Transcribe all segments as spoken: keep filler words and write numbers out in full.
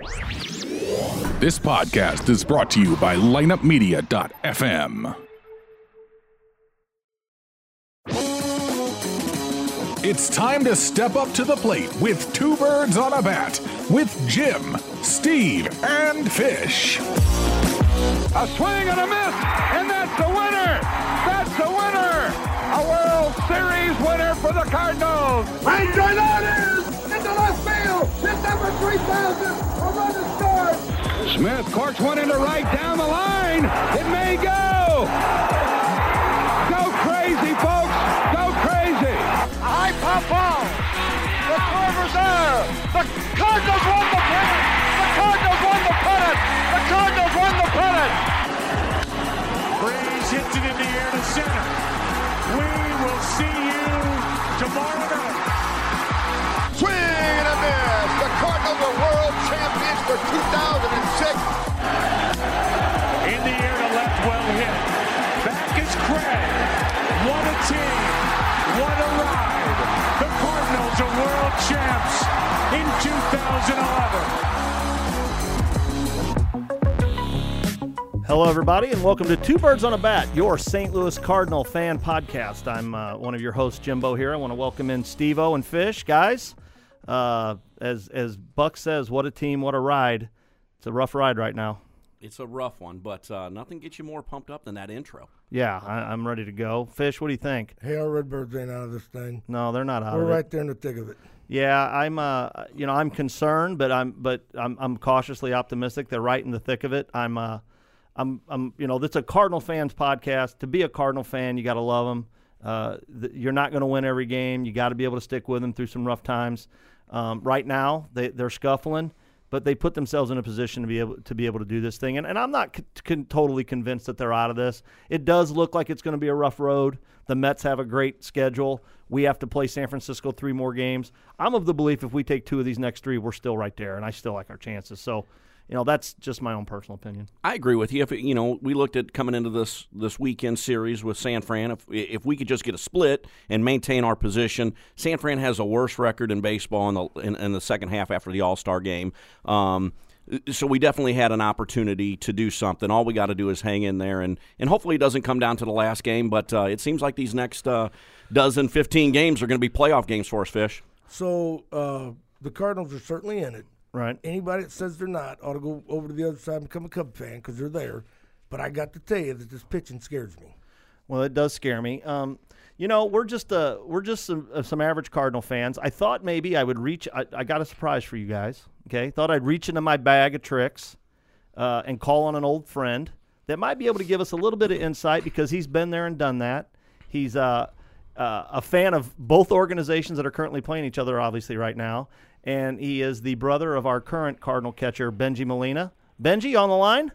This podcast is brought to you by lineup media dot f m. It's time to step up to the plate with two birds on a bat with Jim, Steve, and Fish. A swing and a miss, and that's the winner! That's the winner! A World Series winner for the Cardinals! And Jordan into left field! Hit number three thousand! A run to start! Smith corks one into right down the line! It may go! Go crazy, folks! Go crazy! A high pop ball! The Corvers there! The Cardinals won the pennant! The Cardinals won the pennant! The Cardinals won the pennant! Breeze hits it in the air to center. We will see you tomorrow night. Swing and a miss! The Cardinals are world champions for two thousand six! In the air to left, well hit. Back is Craig. What a team. What a ride. The Cardinals are world champs in two thousand eleven. Hello, everybody, and welcome to Two Birds on a Bat, your Saint Louis Cardinal fan podcast. I'm uh, one of your hosts, Jimbo, here. I want to welcome in Steve-O and Fish. Guys, uh, as as Buck says, what a team, what a ride. It's a rough ride right now. It's a rough one, but uh, nothing gets you more pumped up than that intro. Yeah, I, I'm ready to go. Fish, what do you think? Hey, our Redbirds ain't out of this thing. No, they're not out We're of it. We're right there in the thick of it. Yeah, I'm. Uh, you know, I'm concerned, but I'm. But I'm. I'm cautiously optimistic. They're right in the thick of it. I'm. Uh, I'm, I'm, you know, this is a Cardinal fans podcast. To be a Cardinal fan, you got to love them. Uh, the, you're not going to win every game. You got to be able to stick with them through some rough times. Um, right now, they, they're scuffling, but they put themselves in a position to be able to be able to do this thing. And, and I'm not c- c- totally convinced that they're out of this. It does look like it's going to be a rough road. The Mets have a great schedule. We have to play San Francisco three more games. I'm of the belief if we take two of these next three, we're still right there, and I still like our chances. So. You know, that's just my own personal opinion. I agree with you. If you know, we looked at coming into this this weekend series with San Fran. If if we could just get a split and maintain our position, San Fran has a worse record in baseball in the in, in the second half after the All-Star game. Um, so we definitely had an opportunity to do something. All we got to do is hang in there, and, and hopefully it doesn't come down to the last game. But uh, it seems like these next uh, dozen, fifteen games are going to be playoff games for us, Fish. So uh, the Cardinals are certainly in it. Right. Anybody that says they're not ought to go over to the other side and become a Cub fan because they're there. But I got to tell you that this pitching scares me. Well, it does scare me. Um, you know, we're just uh, we're just some, uh, some average Cardinal fans. I thought maybe I would reach. I, I got a surprise for you guys. Okay, thought I'd reach into my bag of tricks uh, and call on an old friend that might be able to give us a little bit of insight because he's been there and done that. He's uh, uh, a fan of both organizations that are currently playing each other, obviously right now. And he is the brother of our current Cardinal catcher, Benji Molina. Benji, on the line?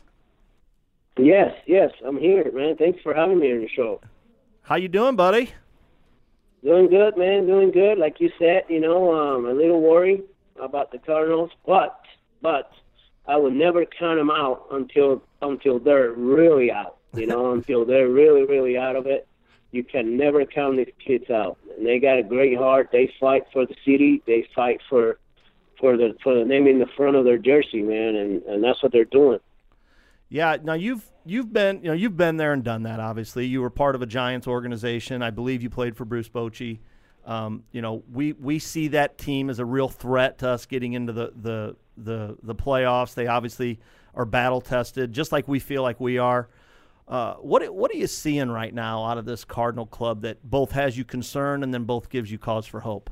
Yes, yes, I'm here, man. Thanks for having me on your show. How you doing, buddy? Doing good, man. Doing good. Like you said, you know, um, a little worried about the Cardinals, but but I would never count them out until until they're really out. You know, until they're really, really out of it. You can never count these kids out. And they got a great heart. They fight for the city. They fight for for the for the name in the front of their jersey, man, and, and that's what they're doing. Yeah. Now you've you've been you know you've been there and done that. Obviously, you were part of a Giants organization. I believe you played for Bruce Bochy. Um, you know, we, we see that team as a real threat to us getting into the the the, the playoffs. They obviously are battle tested, just like we feel like we are. Uh, what what are you seeing right now out of this Cardinal club that both has you concerned and then both gives you cause for hope?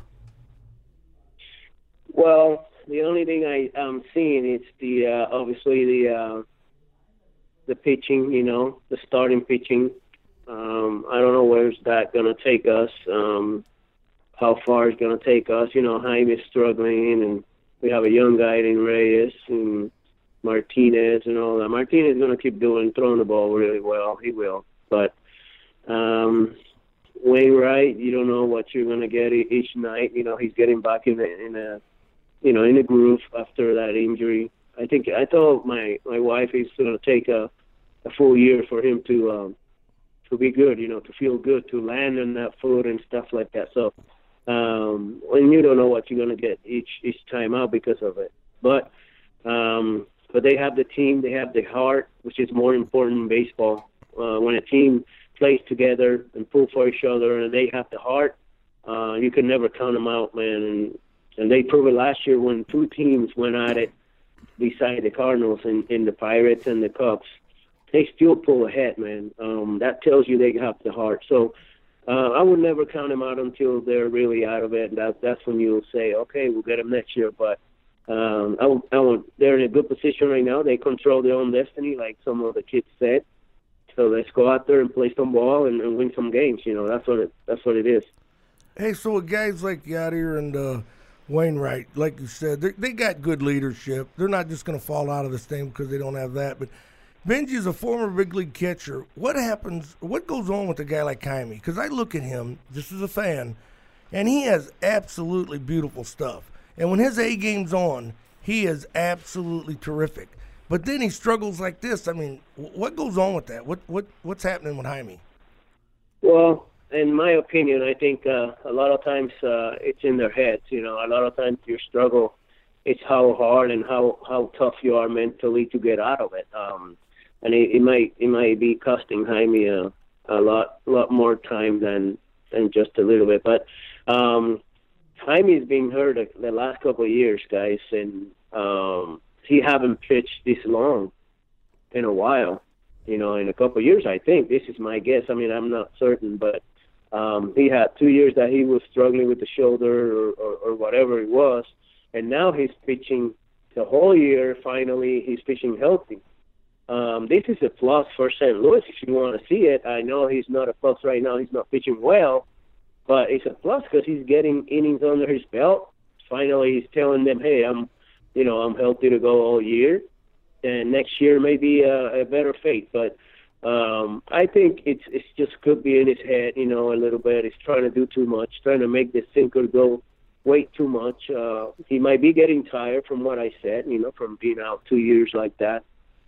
Well, the only thing I, I'm seeing is the uh, obviously the uh, the pitching. You know, the starting pitching. Um, I don't know where's that going to take us. Um, how far it's going to take us? You know, Jaime is struggling, and we have a young guy in Reyes and Martinez and all that. Martinez is going to keep doing, throwing the ball really well. He will. But um, Wainwright, you don't know what you're going to get each night. You know, he's getting back in the, in a, you know, in the groove after that injury. I think I thought my my wife is going to take a, a full year for him to um, to be good. You know, to feel good, to land on that foot and stuff like that. So, um, and you don't know what you're going to get each each time out because of it. But Um, but they have the team, they have the heart, which is more important in baseball. Uh, when a team plays together and pull for each other, and they have the heart, uh, you can never count them out, man. And and they proved it last year when two teams went at it beside the Cardinals and, and the Pirates and the Cubs. They still pull ahead, man. Um, that tells you they have the heart. So uh, I would never count them out until they're really out of it. And that, that's when you'll say, okay, we'll get them next year. But um, I would, I would, they're in a good position right now. They control their own destiny, like some of the kids said. So let's go out there and play some ball and, and win some games. You know, that's what it, that's what it is. Hey, so with guys like Yadier and uh, Wainwright, like you said, they got good leadership. They're not just going to fall out of this thing because they don't have that. But Benji is a former big league catcher. What happens, what goes on with a guy like Jaime? Because I look at him, just as a fan, and he has absolutely beautiful stuff. And when his A game's on, he is absolutely terrific. But then he struggles like this. I mean, what goes on with that? What what What's happening with Jaime? Well, in my opinion, I think uh, a lot of times uh, it's in their heads. You know, a lot of times your struggle, it's how hard and how, how tough you are mentally to get out of it. Um, and it, it might it might be costing Jaime a, a lot lot more time than than just a little bit. But um, Jaime's been hurt the last couple of years, guys, and um, he haven't pitched this long in a while. You know, in a couple of years, I think. This is my guess. I mean, I'm not certain, but um, he had two years that he was struggling with the shoulder or, or, or whatever it was, and now he's pitching the whole year. Finally, he's pitching healthy. Um, this is a plus for Saint Louis if you want to see it. I know he's not a plus right now. He's not pitching well, but it's a plus because he's getting innings under his belt. Finally, he's telling them, hey, I'm, you know, I'm healthy to go all year. And next year may be a, a better fate. But um, I think it's it's just could be in his head, you know, a little bit. He's trying to do too much, trying to make the sinker go way too much. Uh, he might be getting tired from what I said, you know, from being out two years like that.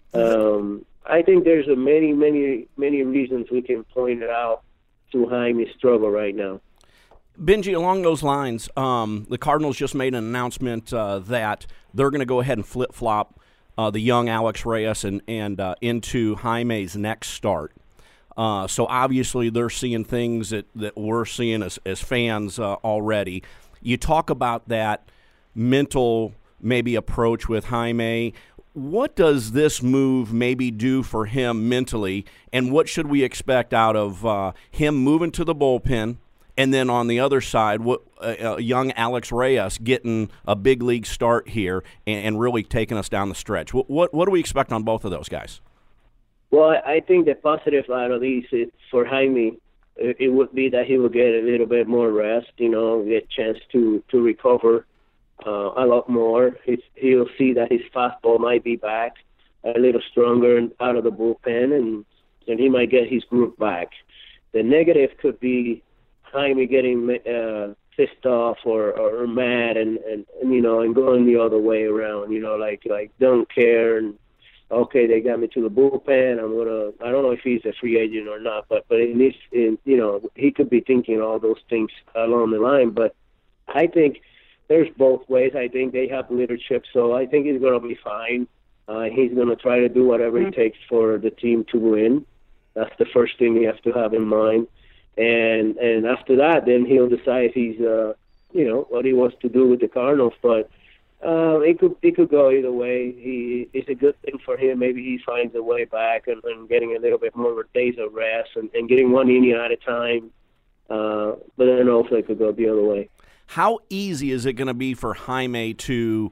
Um, I think there's a many, many, many reasons we can point it out to Jaime's struggle right now. Benji, along those lines, um, the Cardinals just made an announcement uh, that they're going to go ahead and flip-flop Uh, the young Alex Reyes and, and uh, into Jaime's next start. Uh, so obviously they're seeing things that, that we're seeing as, as fans uh, already. You talk about that mental maybe approach with Jaime. What does this move maybe do for him mentally, and what should we expect out of uh, him moving to the bullpen? And then on the other side, what uh, uh, young Alex Reyes getting a big league start here and, and really taking us down the stretch. What, what what do we expect on both of those guys? Well, I think the positive out of these is for Jaime, it, it would be that he will get a little bit more rest, you know, get a chance to, to recover uh, a lot more. He's, he'll see that his fastball might be back a little stronger out of the bullpen, and, and he might get his groove back. The negative could be Jaime getting uh, pissed off or, or mad and, and, and, you know, and going the other way around, you know, like, like don't care and, okay, they got me to the bullpen, I'm going to, I don't know if he's a free agent or not, but, but in this, in, you know, he could be thinking all those things along the line, but I think there's both ways. I think they have leadership, so I think he's going to be fine. Uh, he's going to try to do whatever mm-hmm. it takes for the team to win. That's the first thing you have to have in mind. And and after that, then he'll decide if he's, uh, you know, what he wants to do with the Cardinals. But uh, it could it could go either way. He it's a good thing for him. Maybe he finds a way back and, and getting a little bit more days of rest and, and getting one inning at a time. Uh, but then also it could go the other way. How easy is it going to be for Jaime to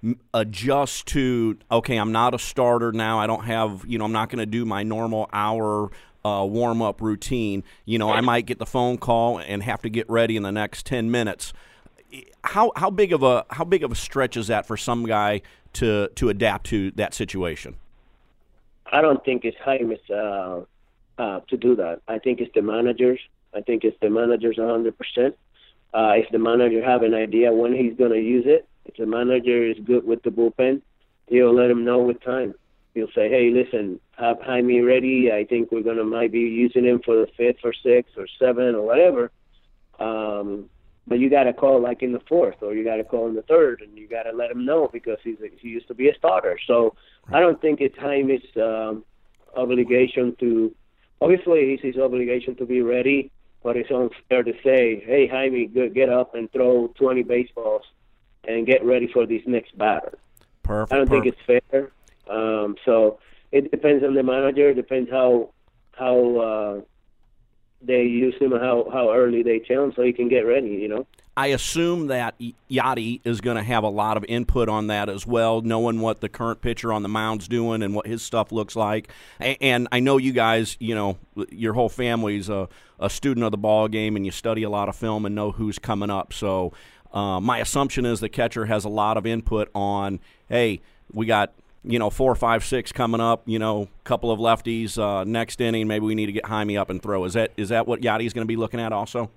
adjust to, okay, I'm not a starter now. I don't have, you know, I'm not going to do my normal hour Uh, warm-up routine. You know, I might get the phone call and have to get ready in the next ten minutes. How how big of a how big of a stretch is that for some guy to to adapt to that situation? I don't think it's Jaime's uh, uh, to do that. I think it's the managers. I think it's the managers one hundred percent. Uh, if the manager have an idea when he's going to use it, if the manager is good with the bullpen, he'll let him know with time. He'll say, hey, listen, have Jaime ready. I think we're going to might be using him for the fifth or sixth or seventh or whatever. Um, but you got to call like in the fourth or you got to call in the third, and you got to let him know because he's a, he used to be a starter. So I don't think it's Jaime's um, obligation to. Obviously, it's his obligation to be ready, but it's unfair to say, "Hey, Jaime, get up and throw twenty baseballs and get ready for this next batter." Perfect. I don't perfect. think it's fair. Um, so it depends on the manager. It depends how how uh, they use him and how, how early they tell him so he can get ready, you know. I assume that Yadi is going to have a lot of input on that as well, knowing what the current pitcher on the mound's doing and what his stuff looks like. And I know you guys, you know, your whole family's a, a student of the ball game, and you study a lot of film and know who's coming up. So uh, my assumption is the catcher has a lot of input on, hey, we got, you know, four, five, six coming up, you know, a couple of lefties uh, next inning. Maybe we need to get Jaime up and throw. Is that is that what Yadi's going to be looking at also?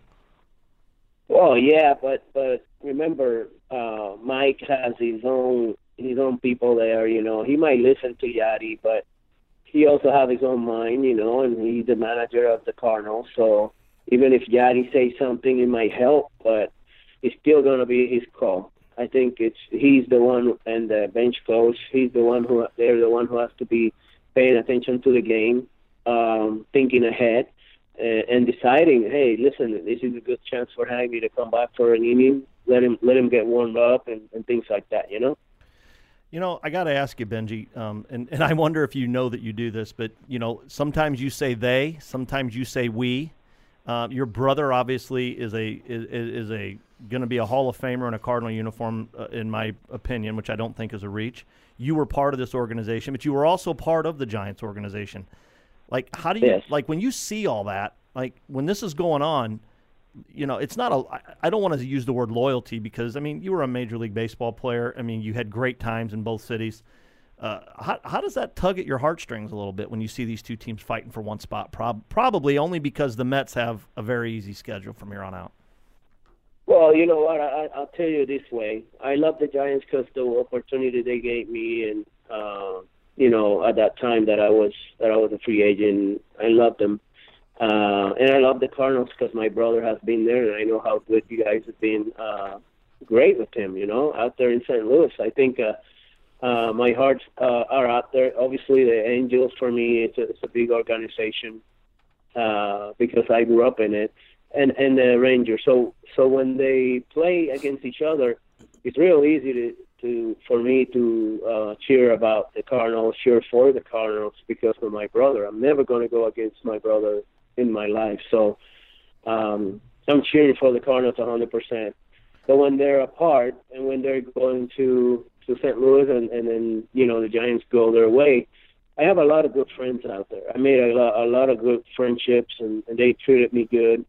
Well, yeah, but but remember, uh, Mike has his own his own people there. You know, he might listen to Yadi, but he also has his own mind. You know, and he's the manager of the Cardinals. So even if Yadi says something, it might help, but it's still going to be his call. I think it's he's the one, and the bench coach. He's the one who they're the one who has to be paying attention to the game, um, thinking ahead. And deciding, hey, listen, this is a good chance for Jaime to come back for an inning. Let him let him get warmed up and, and things like that, you know? You know, I got to ask you, Benji, um, and, and I wonder if you know that you do this, but, you know, sometimes you say they, sometimes you say we. Uh, your brother obviously is a is, is a going to be a Hall of Famer in a Cardinal uniform, uh, in my opinion, which I don't think is a reach. You were part of this organization, but you were also part of the Giants organization. Like, how do you, yes. like, when you see all that, like, when this is going on, you know, it's not a, I don't want to use the word loyalty because, I mean, you were a Major League Baseball player. I mean, you had great times in both cities. Uh, how, how does that tug at your heartstrings a little bit when you see these two teams fighting for one spot? Prob- probably only because the Mets have a very easy schedule from here on out. Well, you know what, I, I'll tell you this way. I love the Giants because the opportunity they gave me and, uh, you know, at that time that I was that I was a free agent, I loved them, uh, and I love the Cardinals because my brother has been there, and I know how good you guys have been. Uh, great with him, you know, out there in Saint Louis. I think uh, uh, my hearts uh, are out there. Obviously, the Angels for me, it's a, it's a big organization uh, because I grew up in it, and and the Rangers. So so when they play against each other, it's real easy to. To, for me to uh, cheer about the Cardinals, cheer for the Cardinals because of my brother. I'm never going to go against my brother in my life. So um, I'm cheering for the Cardinals one hundred percent. But when they're apart and when they're going to, to Saint Louis and, and then, you know, the Giants go their way, I have a lot of good friends out there. I made a lot, a lot of good friendships, and, and they treated me good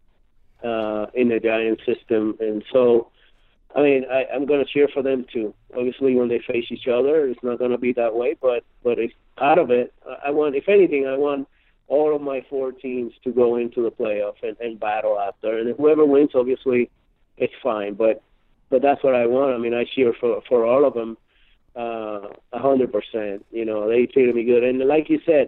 uh, in the Giants system. And so, I mean, I, I'm going to cheer for them too. Obviously, when they face each other, it's not going to be that way. But but if out of it, I want, if anything, I want all of my four teams to go into the playoff and, and battle out there. And whoever wins, obviously, it's fine. But but that's what I want. I mean, I cheer for for all of them, uh, a hundred percent. You know, they treated me good. And like you said,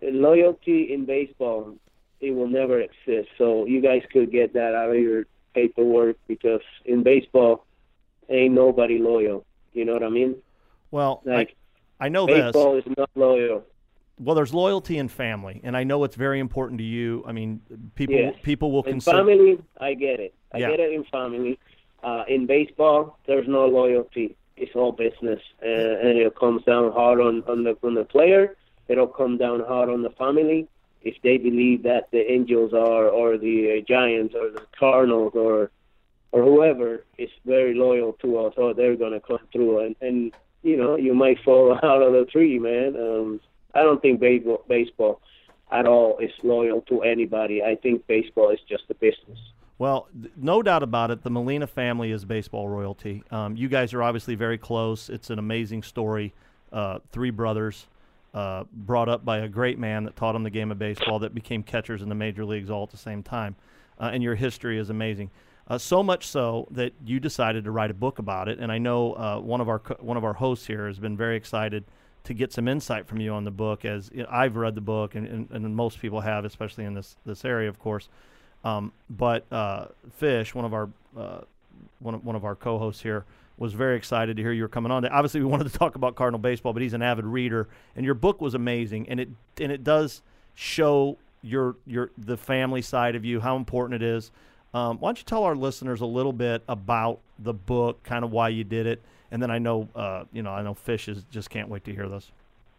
loyalty in baseball, it will never exist. So you guys could get that out of your paperwork because in baseball, ain't nobody loyal. You know what I mean? Well, like I, I know baseball this. is not loyal. Well, there's loyalty in family, and I know it's very important to you. I mean, people Yes. people will in consider. family, I get it. I Yeah. get it in family. Uh, in baseball, there's no loyalty. It's all business, and, and it comes down hard on, on the on the player. It'll come down hard on the family if they believe that the Angels are, or the uh, Giants, or the Cardinals, or or whoever is very loyal to us, or they're gonna come through, and, and you know, you might fall out of the tree, man. Um, I don't think baseball, baseball at all is loyal to anybody. I think baseball is just a business. Well, th- no doubt about it. The Molina family is baseball royalty. Um, you guys are obviously very close. It's an amazing story. Uh, three brothers uh, brought up by a great man that taught them the game of baseball that became catchers in the major leagues all at the same time. Uh, and your history is amazing. Uh, so much so that you decided to write a book about it. And I know uh, one of our co- one of our hosts here has been very excited to get some insight from you on the book, as you know, I've read the book, and, and, and most people have, especially in this, this area, of course. Um, but uh, Fish, one of our uh, one of, one of our co-hosts here, was very excited to hear you were coming on. Obviously, we wanted to talk about Cardinal baseball, but he's an avid reader, and your book was amazing, and it and it does show your your the family side of you, how important it is. Um, why don't you tell our listeners a little bit about the book, kind of why you did it, and then I know uh, you know I know Fish is just can't wait to hear this.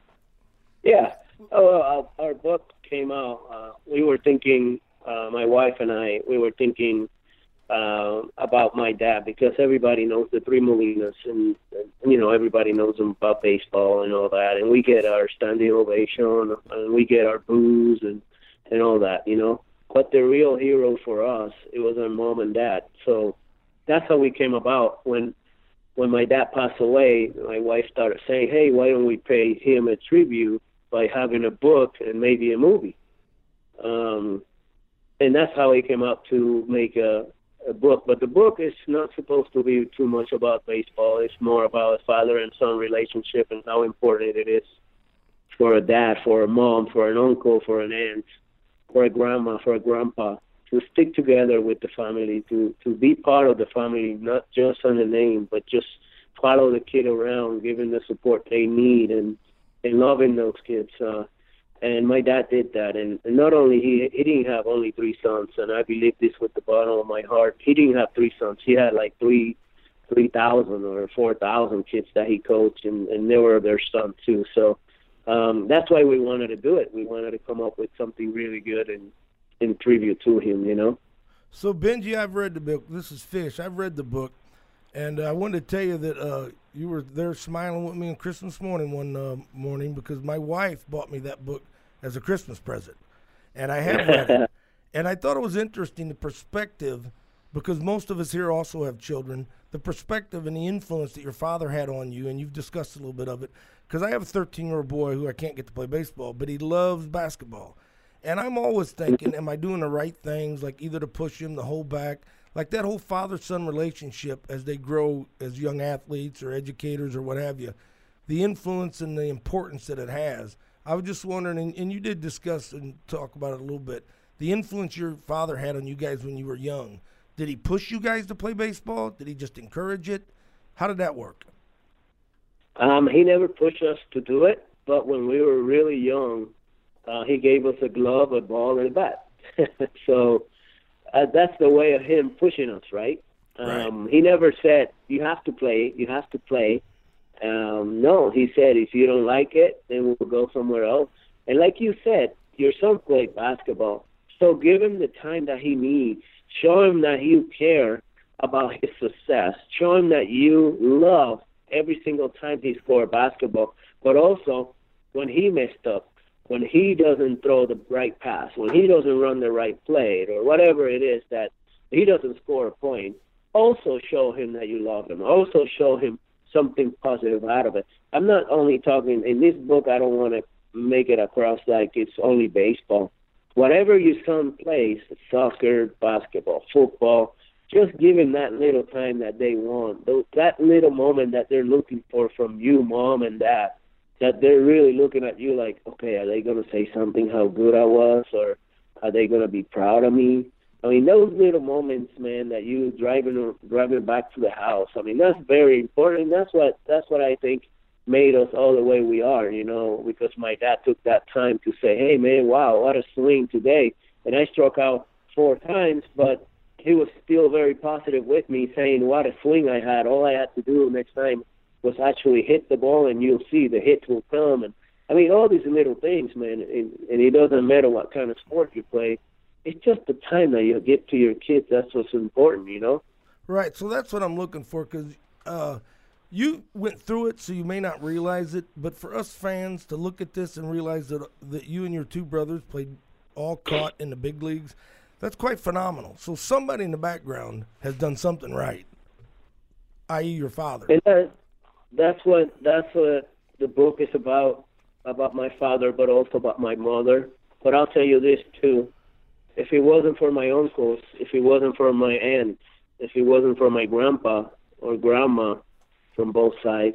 Yeah, oh, uh, our book came out. Uh, we were thinking, uh, my wife and I, we were thinking. Uh, about my dad, because everybody knows the Three Molinas, and, and you know everybody knows them about baseball and all that, and we get our standing ovation and we get our boos and and all that, you know. But the real hero for us, it was our mom and dad. So that's how we came about. When when my dad passed away, my wife started saying, "Hey, why don't we pay him a tribute by having a book and maybe a movie?" Um, and that's how he came up to make a. a book, but the book is not supposed to be too much about baseball. It's more about a father and son relationship and how important it is for a dad, for a mom, for an uncle, for an aunt, for a grandma, for a grandpa to stick together with the family, to, to be part of the family, not just on the name, but just follow the kid around, giving the support they need and, and loving those kids. Uh, And my dad did that, and, and not only he he didn't have only three sons, and I believe this with the bottom of my heart. He didn't have three sons. He had like three three thousand or four thousand kids that he coached, and, and they were their sons too. So um, that's why we wanted to do it. We wanted to come up with something really good and in tribute to him, you know. So Benji, I've read the book. This is Fish. I've read the book, and I wanted to tell you that uh, you were there smiling with me on Christmas morning one uh, morning because my wife bought me that book as a Christmas present, and I have read it. And I thought it was interesting, the perspective, because most of us here also have children, the perspective and the influence that your father had on you, and you've discussed a little bit of it, because I have a thirteen-year-old boy who I can't get to play baseball, but he loves basketball. And I'm always thinking, am I doing the right things, like either to push him, to hold back, like that whole father-son relationship as they grow as young athletes or educators or what have you, the influence and the importance that it has. I was just wondering, and, and you did discuss and talk about it a little bit, the influence your father had on you guys when you were young. Did he push you guys to play baseball? Did he just encourage it? How did that work? Um, he never pushed us to do it, but when we were really young, uh, he gave us a glove, a ball, and a bat. so uh, that's the way of him pushing us, right? right? Um, he never said, you have to play, you have to play. Um, no, he said, if you don't like it, then we'll go somewhere else. And like you said, your son played basketball. So give him the time that he needs. Show him that you care about his success. Show him that you love every single time he scored basketball. But also, when he messed up, when he doesn't throw the right pass, when he doesn't run the right play, or whatever it is that he doesn't score a point, also show him that you love him. Also show him something positive out of it. I'm not only talking, in this book, I don't want to make it across like it's only baseball. Whatever your son plays, soccer, basketball, football, just give him that little time that they want, that little moment that they're looking for from you, mom and dad, that they're really looking at you like, okay, are they going to say something how good I was, or are they going to be proud of me? I mean, those little moments, man, that you driving driving back to the house, I mean, that's very important. That's what that's what I think made us all the way we are, you know, because my dad took that time to say, hey, man, wow, what a swing today. And I struck out four times, but he was still very positive with me, saying what a swing I had. All I had to do next time was actually hit the ball, and you'll see the hit will come. And I mean, all these little things, man, and, and it doesn't matter what kind of sport you play. It's just the time that you get to your kids. That's what's important, you know? Right. So that's what I'm looking for, because uh, you went through it, so you may not realize it. But for us fans to look at this and realize that that you and your two brothers played all caught in the big leagues, that's quite phenomenal. So somebody in the background has done something right, that is your father. And that, that's what that's what the book is about, about my father, but also about my mother. But I'll tell you this, too. If it wasn't for my uncles, if it wasn't for my aunt, if it wasn't for my grandpa or grandma from both sides,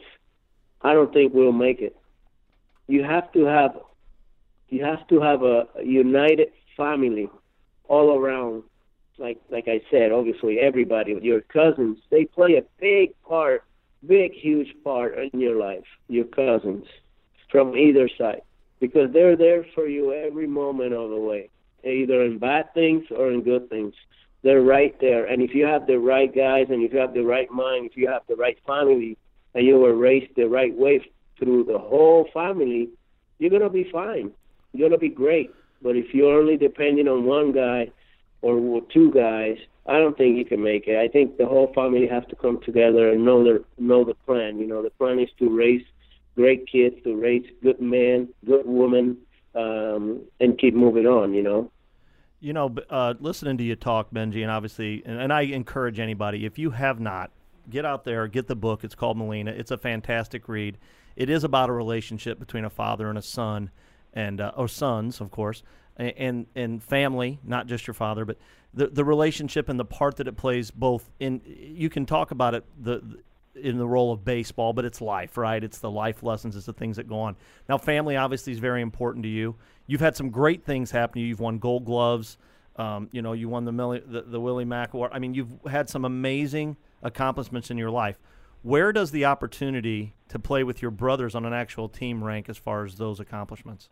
I don't think we'll make it. You have to have, you have to have a united family all around. Like like I said, obviously everybody, your cousins, they play a big part big, huge part in your life, your cousins, from either side, because they're there for you every moment of the way, either in bad things or in good things. They're right there. And if you have the right guys and if you have the right mind, if you have the right family, and you were raised the right way through the whole family, you're going to be fine. You're going to be great. But if you're only depending on one guy or two guys, I don't think you can make it. I think the whole family has to come together and know the, know the plan. You know, the plan is to raise great kids, to raise good men, good women, um, and keep moving on, you know. You know, uh, listening to you talk, Benji, and obviously, and, and I encourage anybody, if you have not, get out there, get the book. It's called Molina. It's a fantastic read. It is about a relationship between a father and a son, and uh, or sons, of course, and, and and family, not just your father, but the the relationship and the part that it plays both in. You can talk about it the, in the role of baseball, but it's life, right? It's the life lessons. It's the things that go on. Now, family obviously is very important to you. You've had some great things happen to you. You've won Gold Gloves. Um, you know, you won the, Millie, the the Willie Mack Award. I mean, you've had some amazing accomplishments in your life. Where does the opportunity to play with your brothers on an actual team rank as far as those accomplishments?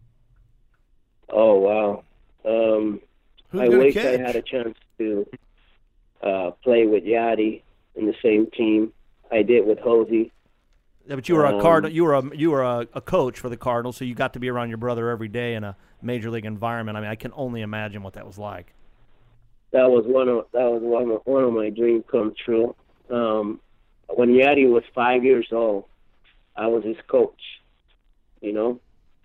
Oh, wow. Um, I wish catch? I had a chance to uh, play with Yadi in the same team. I did with Hosey. Yeah, but you were a um, Cardinal. You were a you were a, a coach for the Cardinals, so you got to be around your brother every day in a major league environment. I mean, I can only imagine what that was like. That was one of that was one of, one of my dreams come true. Um, when Yadi was five years old, I was his coach. You know,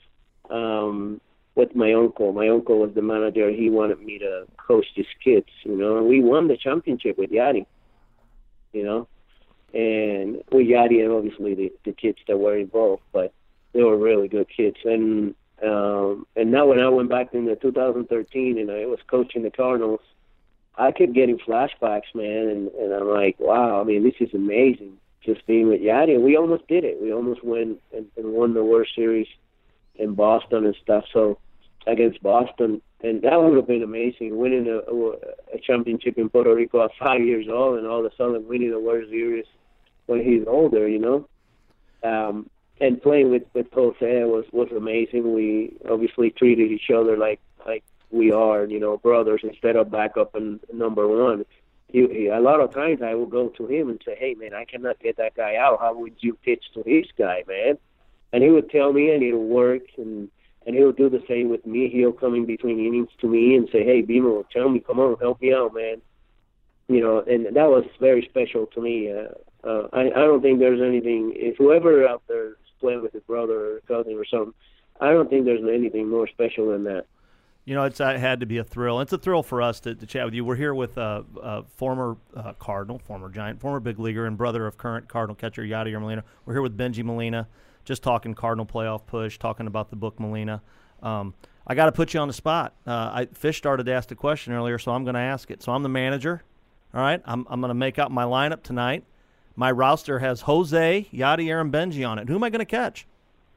um, with my uncle. My uncle was the manager. He wanted me to coach these kids. You know, and we won the championship with Yadi. You know. And with Yadi and obviously the, the kids that were involved, but they were really good kids. And um, and now when I went back in the two thousand thirteen and I was coaching the Cardinals, I kept getting flashbacks, man. And, and I'm like, wow, I mean, this is amazing, just being with Yadi. And we almost did it. We almost went and, and won the World Series in Boston and stuff. So against Boston. And that would have been amazing, winning a, a championship in Puerto Rico at five years old and all of a sudden winning the World Series when he's older, you know. Um, and playing with, with Jose was, was amazing. We obviously treated each other like like we are, you know, brothers instead of backup and number one. He, he, a lot of times I would go to him and say, hey, man, I cannot get that guy out. How would you pitch to his guy, man? And he would tell me, and it would work, and, and he would do the same with me. He'll come in between innings to me and say, hey, Beamer, tell me, come on, help me out, man. You know, and that was very special to me. Uh, uh, I, I don't think there's anything, if whoever out there is playing with his brother or cousin or something, I don't think there's anything more special than that. You know, it's uh, had to be a thrill. It's a thrill for us to, to chat with you. We're here with uh, uh, former uh, Cardinal, former Giant, former big leaguer, and brother of current Cardinal catcher Yadier Molina. We're here with Benji Molina, just talking Cardinal playoff push, talking about the book Molina. Um, I got to put you on the spot. Uh, I, Fish started to ask the question earlier, so I'm going to ask it. So I'm the manager. All right, I'm, I'm going to make out my lineup tonight. My roster has Jose, Yadier, and Benji on it. Who am I going to catch?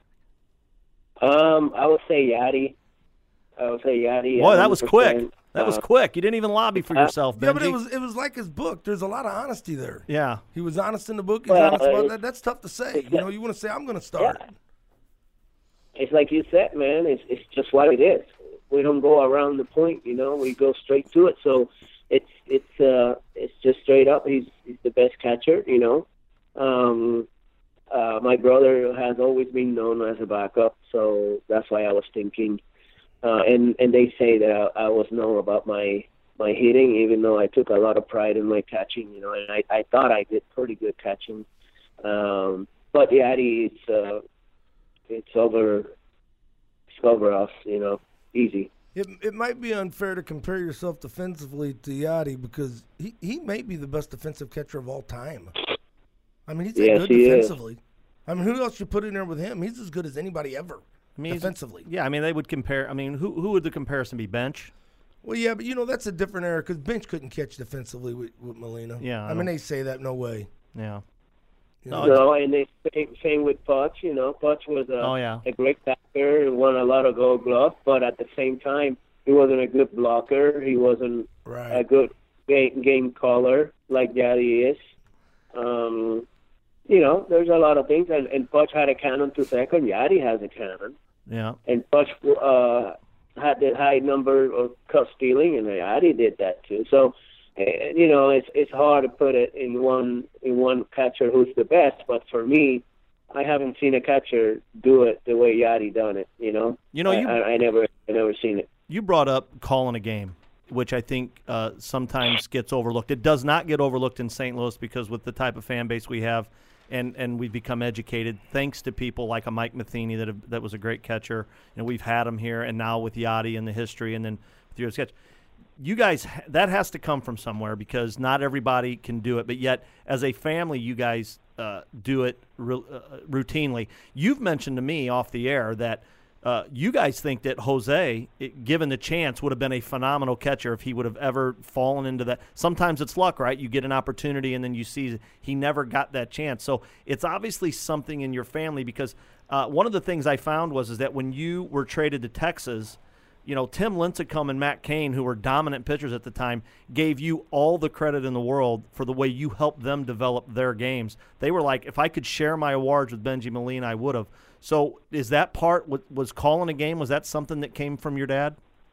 Um, I would say Yadi. I would say Yadi. Boy, that was quick. That was quick. You didn't even lobby for yourself, Benji. Yeah, but it was it was like his book. There's a lot of honesty there. Yeah. He was honest in the book. He's well, honest about uh, that. That's tough to say. You know, you want to say, I'm going to start. Yeah. It's like you said, man. It's it's just what it is. We don't go around the point, you know. We go straight to it. So it's it's uh it's just straight up. He's he's the best catcher, you know. Um, uh, my brother has always been known as a backup, so that's why I was thinking. Uh, and, and they say that I, I was known about my, my hitting, even though I took a lot of pride in my catching, you know, and I, I thought I did pretty good catching. Um, but Yadi, it's, uh, it's over, it's over us, you know, easy. It it might be unfair to compare yourself defensively to Yadi because he, he may be the best defensive catcher of all time. I mean, he's that yes, good he defensively. Is. I mean, who else you put in there with him? He's as good as anybody ever. I mean, defensively. Yeah, I mean, they would compare. I mean, who who would the comparison be? Bench? Well, yeah, but, you know, that's a different era because Bench couldn't catch defensively with, with Molina. Yeah. I, I mean, they say that, no way. Yeah. You know? No, and they same, same with Putch, you know. Putch was a, oh, yeah. a great backer and won a lot of Gold Gloves, but at the same time, he wasn't a good blocker. He wasn't right. a good game, game caller like Yadi is. Um, you know, there's a lot of things. And, and Pudge had a cannon to second. Yadi has a cannon. Yeah. And Pudge uh, had the high number of cut stealing, and Yadi did that too. So, uh, you know, it's it's hard to put it in one in one catcher who's the best. But for me, I haven't seen a catcher do it the way Yadi done it. You know, you know, you, I, I never I never seen it. You brought up calling a game, which I think uh, sometimes gets overlooked. It does not get overlooked in Saint Louis because with the type of fan base we have, and, and we've become educated thanks to people like a Mike Matheny that have, that was a great catcher, and we've had him here, and now with Yadi and the history, and then with your sketch. You guys, that has to come from somewhere because not everybody can do it, but yet as a family, you guys uh, do it r- uh, routinely. You've mentioned to me off the air that Uh, you guys think that Jose, it, given the chance, would have been a phenomenal catcher if he would have ever fallen into that. Sometimes it's luck, right? You get an opportunity and then you see he never got that chance. So it's obviously something in your family because uh, one of the things I found was is that when you were traded to Texas, you know, Tim Lincecum and Matt Cain, who were dominant pitchers at the time, gave you all the credit in the world for the way you helped them develop their games. They were like, if I could share my awards with Bengie Molina, I would have. So is that part, was calling a game, was that something that came from your dad?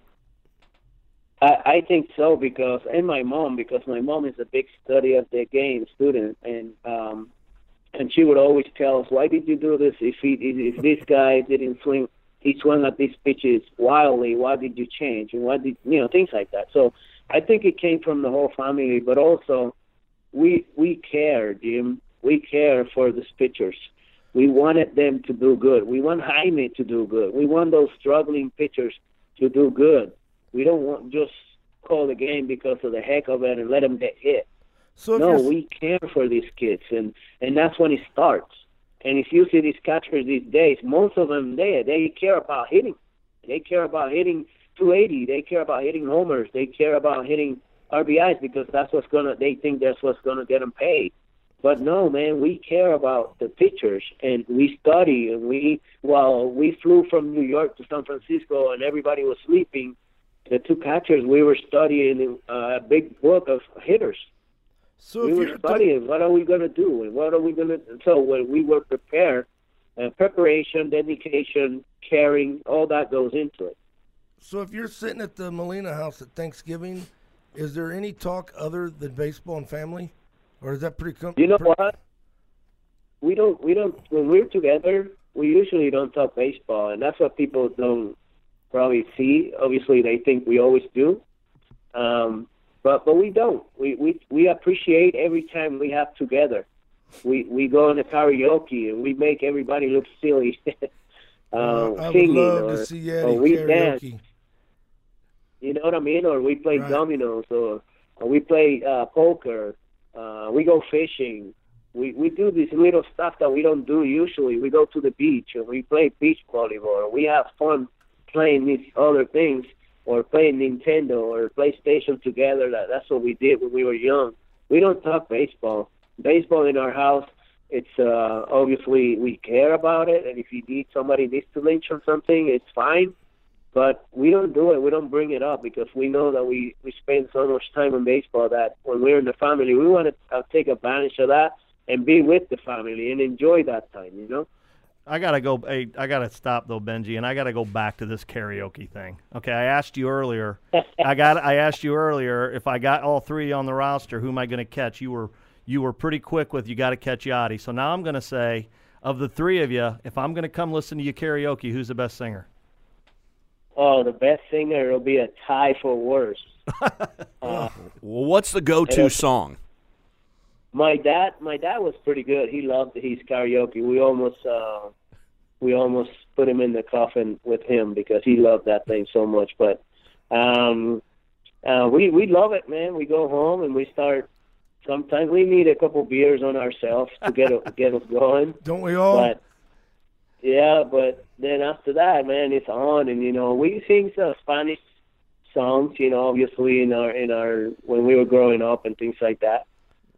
I, I think so because, and my mom, because my mom is a big study of the game student, and um, and she would always tell us, why did you do this? If he, if this guy didn't swing, he swung at these pitches wildly, why did you change? And why did, you know, things like that. So I think it came from the whole family, but also we we care, Jim. We care for these pitchers. We wanted them to do good. We want Jaime to do good. We want those struggling pitchers to do good. We don't want just call the game because of the heck of it and let them get hit. So no, we care for these kids, and, and that's when it starts. And if you see these catchers these days, most of them, they, they care about hitting. They care about hitting two eighty. They care about hitting homers. They care about hitting R B Is because that's what's going to, they think that's what's going to get them paid. But no, man, we care about the pitchers, and we study, and we, while we flew from New York to San Francisco and everybody was sleeping, the two catchers, we were studying a big book of hitters. So we if were you're studying, what are we going to do, and what are we going to, so when we were prepared, uh, preparation, dedication, caring, all that goes into it. So if you're sitting at the Molina house at Thanksgiving, is there any talk other than baseball and family? Or is that pretty? Com- you know pretty- what? We don't. We don't. When we're together, we usually don't talk baseball, and that's what people don't probably see. Obviously, they think we always do, um, but but we don't. We we we appreciate every time we have together. We we go on the karaoke and we make everybody look silly, um, uh, I would singing, love or, to see or Eddie we karaoke. dance. You know what I mean? Or we play Right. dominoes, or, or we play uh, poker. Uh, we go fishing. We we do this little stuff that we don't do usually. We go to the beach and we play beach volleyball. We have fun playing these other things, or playing Nintendo or PlayStation together. That that's what we did when we were young. We don't talk baseball. Baseball in our house, it's uh, obviously we care about it, and if you need somebody needs to lynch on something, it's fine. But we don't do it. We don't bring it up because we know that we, we spend so much time in baseball that when we're in the family, we want to uh, take advantage of that and be with the family and enjoy that time, you know? I gotta go. Hey, I gotta stop though, Benji, and I gotta go back to this karaoke thing. Okay, I asked you earlier. I got. I asked you earlier if I got all three on the roster, who am I going to catch? You were you were pretty quick with you got to catch Yachty. So now I'm going to say, of the three of you, if I'm going to come listen to you karaoke, who's the best singer? Oh, the best singer will be a tie for worst. uh, well, what's the go-to song? My dad, my dad was pretty good. He loved his karaoke. We almost, uh, we almost put him in the coffin with him because he loved that thing so much. But um, uh, we we love it, man. We go home and we start. Sometimes we need a couple beers on ourselves to get get us going. Don't we all? But, yeah, but then after that, man, it's on, and you know, we sing some Spanish songs, you know, obviously in our in our when we were growing up and things like that.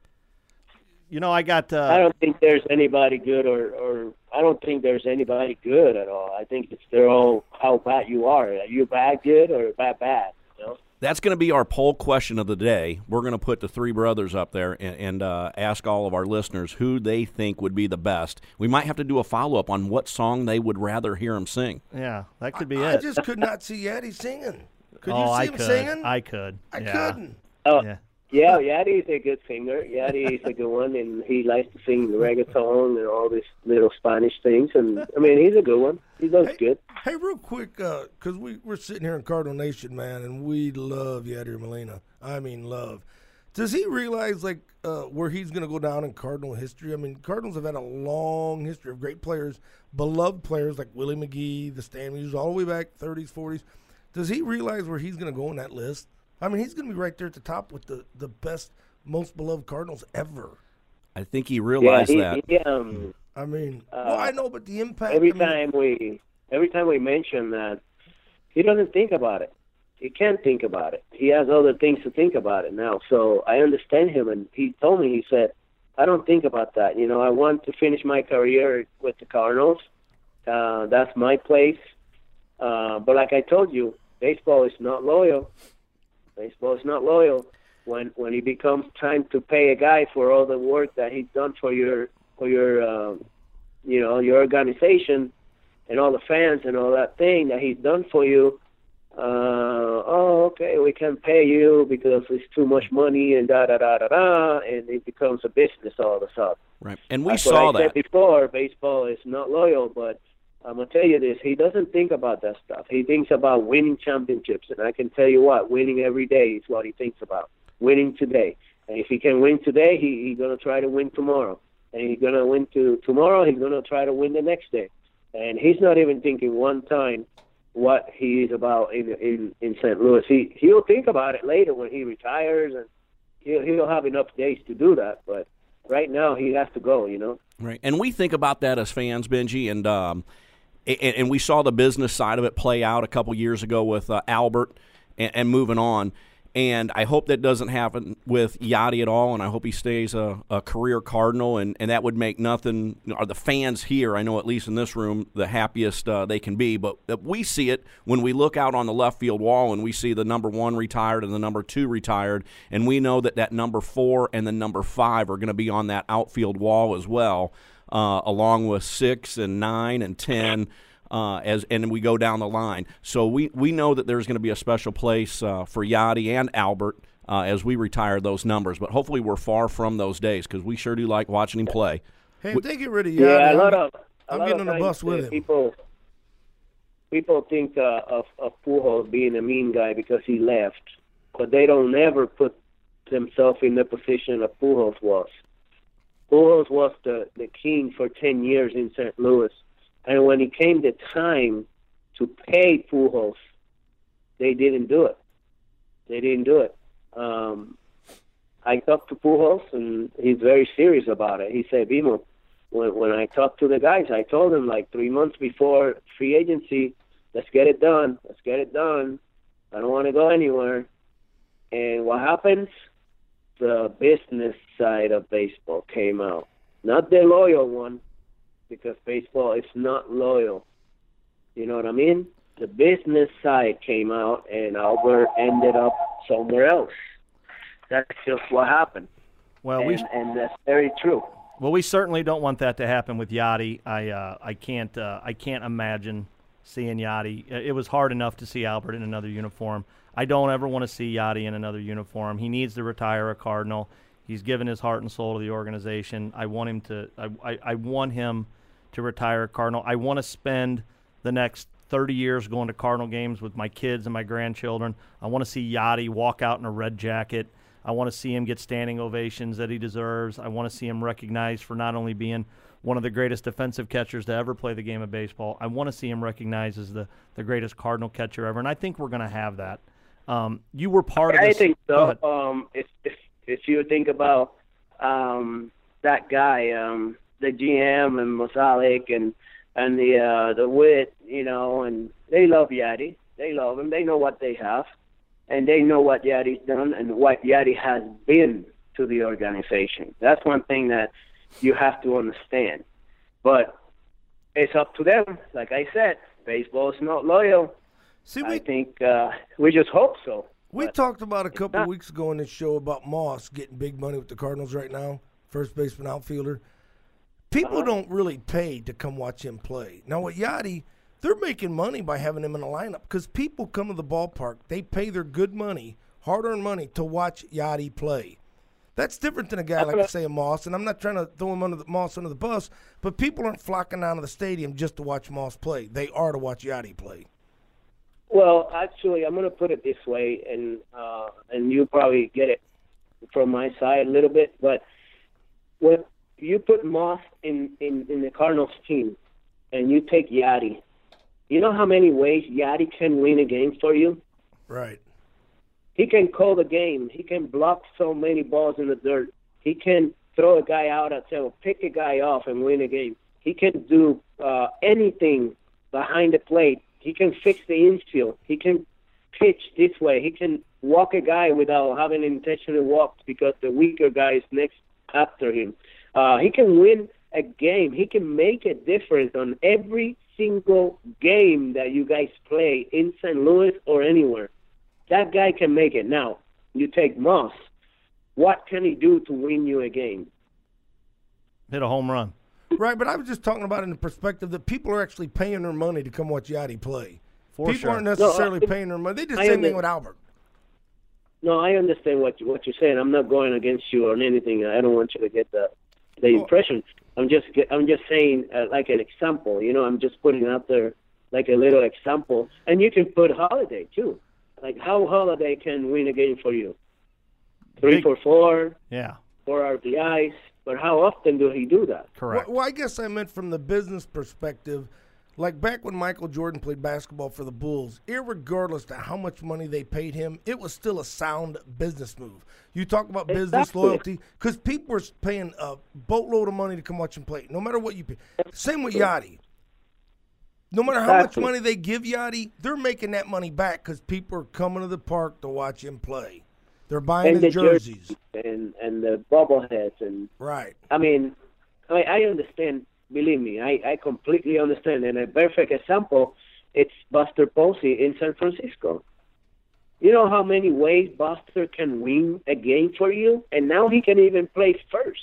You know, I got. Uh, I don't think there's anybody good, or, or I don't think there's anybody good at all. I think it's they're all how bad you are. Are you bad good or bad bad? You know? That's going to be our poll question of the day. We're going to put the three brothers up there and, and uh, ask all of our listeners who they think would be the best. We might have to do a follow-up on what song they would rather hear him sing. Yeah, that could be I, it. I just could not see Yadi singing. Could oh, you see I him could. singing? I could. I yeah. couldn't. Oh, Yeah. yeah, Yadi is a good singer. Yadi is a good one, and he likes to sing reggaeton and all these little Spanish things. And I mean, he's a good one. He does Hey, good. hey, real quick, because we, we're sitting here in Cardinal Nation, man, and we love Yadier Molina. I mean, love. Does he realize, like, uh, where he's going to go down in Cardinal history? I mean, Cardinals have had a long history of great players, beloved players like Willie McGee, the Stanleys, all the way back thirties, forties. Does he realize where he's going to go in that list? I mean, he's going to be right there at the top with the, the best, most beloved Cardinals ever. I think he Yeah, realized he, that. he, um, I mean, Uh, well, I know, but the impact. every I mean, time we every time we mention that, he doesn't think about it. He can't think about it. He has other things to think about it now. So I understand him, and he told me, he said, I don't think about that. You know, I want to finish my career with the Cardinals. Uh, that's my place. Uh, but like I told you, baseball is not loyal. Baseball is not loyal. When when it becomes time to pay a guy for all the work that he's done for your for your um, you know your organization and all the fans and all that thing that he's done for you, uh, oh okay, we can pay you because it's too much money and da da da da da, and it becomes a business all of a sudden. Right, and we That's saw what I that. said before. Baseball is not loyal, but I'm gonna tell you this: he doesn't think about that stuff. He thinks about winning championships, and I can tell you what, winning every day is what he thinks about. Winning today, and if he can win today, he he's gonna try to win tomorrow, and he's gonna win to tomorrow. He's gonna try to win the next day, and he's not even thinking one time what he is about in in in Saint Louis. He he'll think about it later when he retires, and he'll he'll have enough days to do that. But right now, he has to go. You know. Right, and we think about that as fans, Benji, and um, and, and we saw the business side of it play out a couple years ago with uh, Albert, and, and moving on. And I hope that doesn't happen with Yadi at all, and I hope he stays a, a career Cardinal, and, and that would make nothing, or the fans here, I know at least in this room, the happiest uh, they can be. But we see it when we look out on the left field wall and we see the number one retired and the number two retired, and we know that that number four and the number five are going to be on that outfield wall as well, uh, along with six and nine and ten. Uh, as and we go down the line, so we, we know that there's going to be a special place uh, for Yadi and Albert uh, as we retire those numbers. But hopefully, we're far from those days because we sure do like watching him play. Hey, if they get rid of Yadi, Yeah, a I'm, lot of a I'm lot getting of on the times, bus with uh, him. People people think uh, of of Pujols being a mean guy because he left, but they don't never put themselves in the position of Pujols was. Pujols was the the king for ten years in Saint Louis. And when it came the time to pay Pujols, they didn't do it. They didn't do it. Um, I talked to Pujols, and he's very serious about it. He said, Bimo, when, when I talked to the guys, I told them like three months before free agency, let's get it done. Let's get it done. I don't want to go anywhere. And what happens? The business side of baseball came out. Not the loyal one, because baseball is not loyal. You know what I mean? The business side came out, and Albert ended up somewhere else. That's just what happened. Well, and, we and that's very true. well we certainly don't want that to happen with Yadi. I uh, I can't uh, I can't imagine seeing Yadi. It was hard enough to see Albert in another uniform. I don't ever want to see Yadi in another uniform. He needs to retire a Cardinal. He's given his heart and soul to the organization. I want him to. I I, I want him to retire a Cardinal. I want to spend the next thirty years going to Cardinal games with my kids and my grandchildren. I want to see Yadi walk out in a red jacket. I want to see him get standing ovations that he deserves. I want to see him recognized for not only being one of the greatest defensive catchers to ever play the game of baseball. I want to see him recognized as the, the greatest Cardinal catcher ever, and I think we're going to have that. Um, you were part of I this. think Go so. ahead. Um, if, if, if you think about um, that guy, um, the G M and Mosalik and and the uh, the Witt, you know, and they love Yadi. They love him. They know what they have, and they know what Yadi's done and what Yadi has been to the organization. That's one thing that you have to understand. But it's up to them. Like I said, baseball is not loyal. See, I we, think uh, we just hope so. We But talked about a couple not- weeks ago in this show about Moss getting big money with the Cardinals right now, first baseman, outfielder. People Uh-huh. don't really pay to come watch him play. Now with Yachty, they're making money by having him in the lineup because people come to the ballpark. They pay their good money, hard-earned money, to watch Yachty play. That's different than a guy like, say, a Moss, and I'm not trying to throw him under the Moss under the bus, but people aren't flocking down to the stadium just to watch Moss play. They are to watch Yachty play. Well, actually, I'm going to put it this way, and uh, and you probably get it from my side a little bit, but when you put Moss in, in, in the Cardinals team and you take Yachty, you know how many ways Yachty can win a game for you? Right. He can call the game. He can block so many balls in the dirt. He can throw a guy out at tail, pick a guy off and win a game. He can do uh, anything behind the plate. He can fix the infield. He can pitch this way. He can walk a guy without having intentionally walked because the weaker guy is next after him. Uh, he can win a game. He can make a difference on every single game that you guys play in Saint Louis or anywhere. That guy can make it. Now, you take Moss. What can he do to win you a game? Hit a home run. Right, but I was just talking about it in the perspective that people are actually paying their money to come watch Yachty play. For people sure. aren't necessarily No, I- paying their money. They did the I same thing under- with Albert. No, I understand what you, what you're saying. I'm not going against you on anything. I don't want you to get the the impression. I'm just get, I'm just saying uh, like an example. You know, I'm just putting out there like a little example, and you can put Holiday too. Like how Holiday can win a game for you, three Big- for four, Yeah, four R B Is. But how often do he do that? correct. Well, well, I guess I meant from the business perspective, like back when Michael Jordan played basketball for the Bulls, irregardless to how much money they paid him, it was still a sound business move. You talk about business Exactly. loyalty, because people were paying a boatload of money to come watch him play, no matter what you pay. Same with Yachty. No matter how much Exactly. money they give Yachty, they're making that money back because people are coming to the park to watch him play. They're buying And the his jerseys. and and the bobbleheads and Right. I mean, I, I understand. Believe me, I, I completely understand. And a perfect example, it's Buster Posey in San Francisco. You know how many ways Buster can win a game for you, and now he can even play first.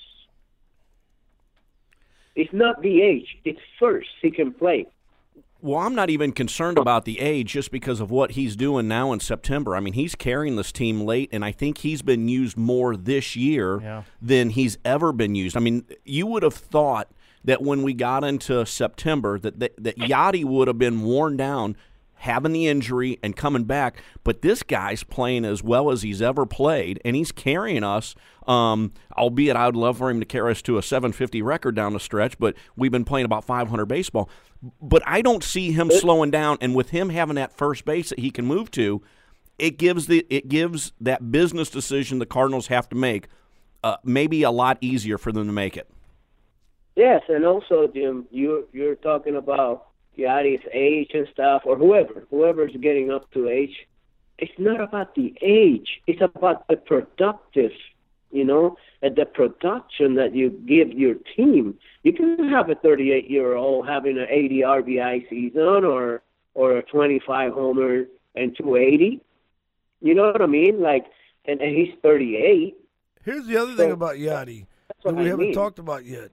It's not the age; it's first he can play. Well, I'm not even concerned about the age just because of what he's doing now in September. I mean, he's carrying this team late, and I think he's been used more this year Yeah. than he's ever been used. I mean, you would have thought that when we got into September that, that, that Yachty would have been worn down having the injury and coming back, but this guy's playing as well as he's ever played, and he's carrying us, um, albeit I would love for him to carry us to a seven fifty record down the stretch, but we've been playing about five hundred baseball. But I don't see him slowing down, and with him having that first base that he can move to, it gives the it gives that business decision the Cardinals have to make uh, maybe a lot easier for them to make it. Yes, and also, Jim, you're you're talking about Yachty's age and stuff, or whoever, whoever's getting up to age. It's not about the age. It's about the productive, you know, and the production that you give your team. You can have a thirty-eight-year-old having an eighty R B I season or or a twenty-five homer and two eighty. You know what I mean? Like, and, and he's thirty-eight. Here's the other thing So, about Yachty That's that what we I haven't mean. talked about yet.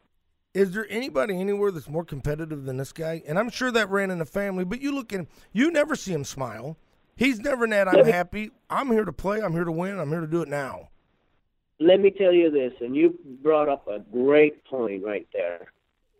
Is there anybody anywhere that's more competitive than this guy? And I'm sure that ran in the family, but you look at him, you never see him smile. He's never in that, I'm Let me- happy. I'm here to play. I'm here to win. I'm here to do it now. Let me tell you this, and you brought up a great point right there.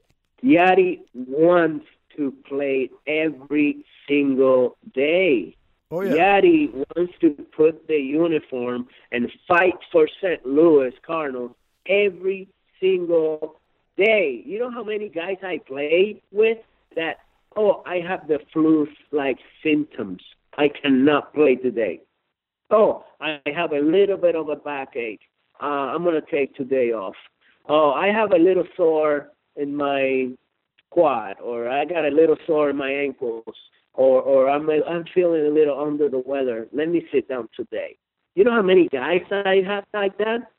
Yachty wants to play every single day. Oh, yeah. Yachty wants to put the uniform and fight for Saint Louis Cardinals every single day. You know how many guys I play with that, oh, I have the flu-like symptoms. I cannot play today. Oh, I have a little bit of a backache. Uh, I'm going to take today off. Oh, I have a little sore in my quad, or I got a little sore in my ankles, or or I'm I'm feeling a little under the weather. Let me sit down today. You know how many guys I have like that?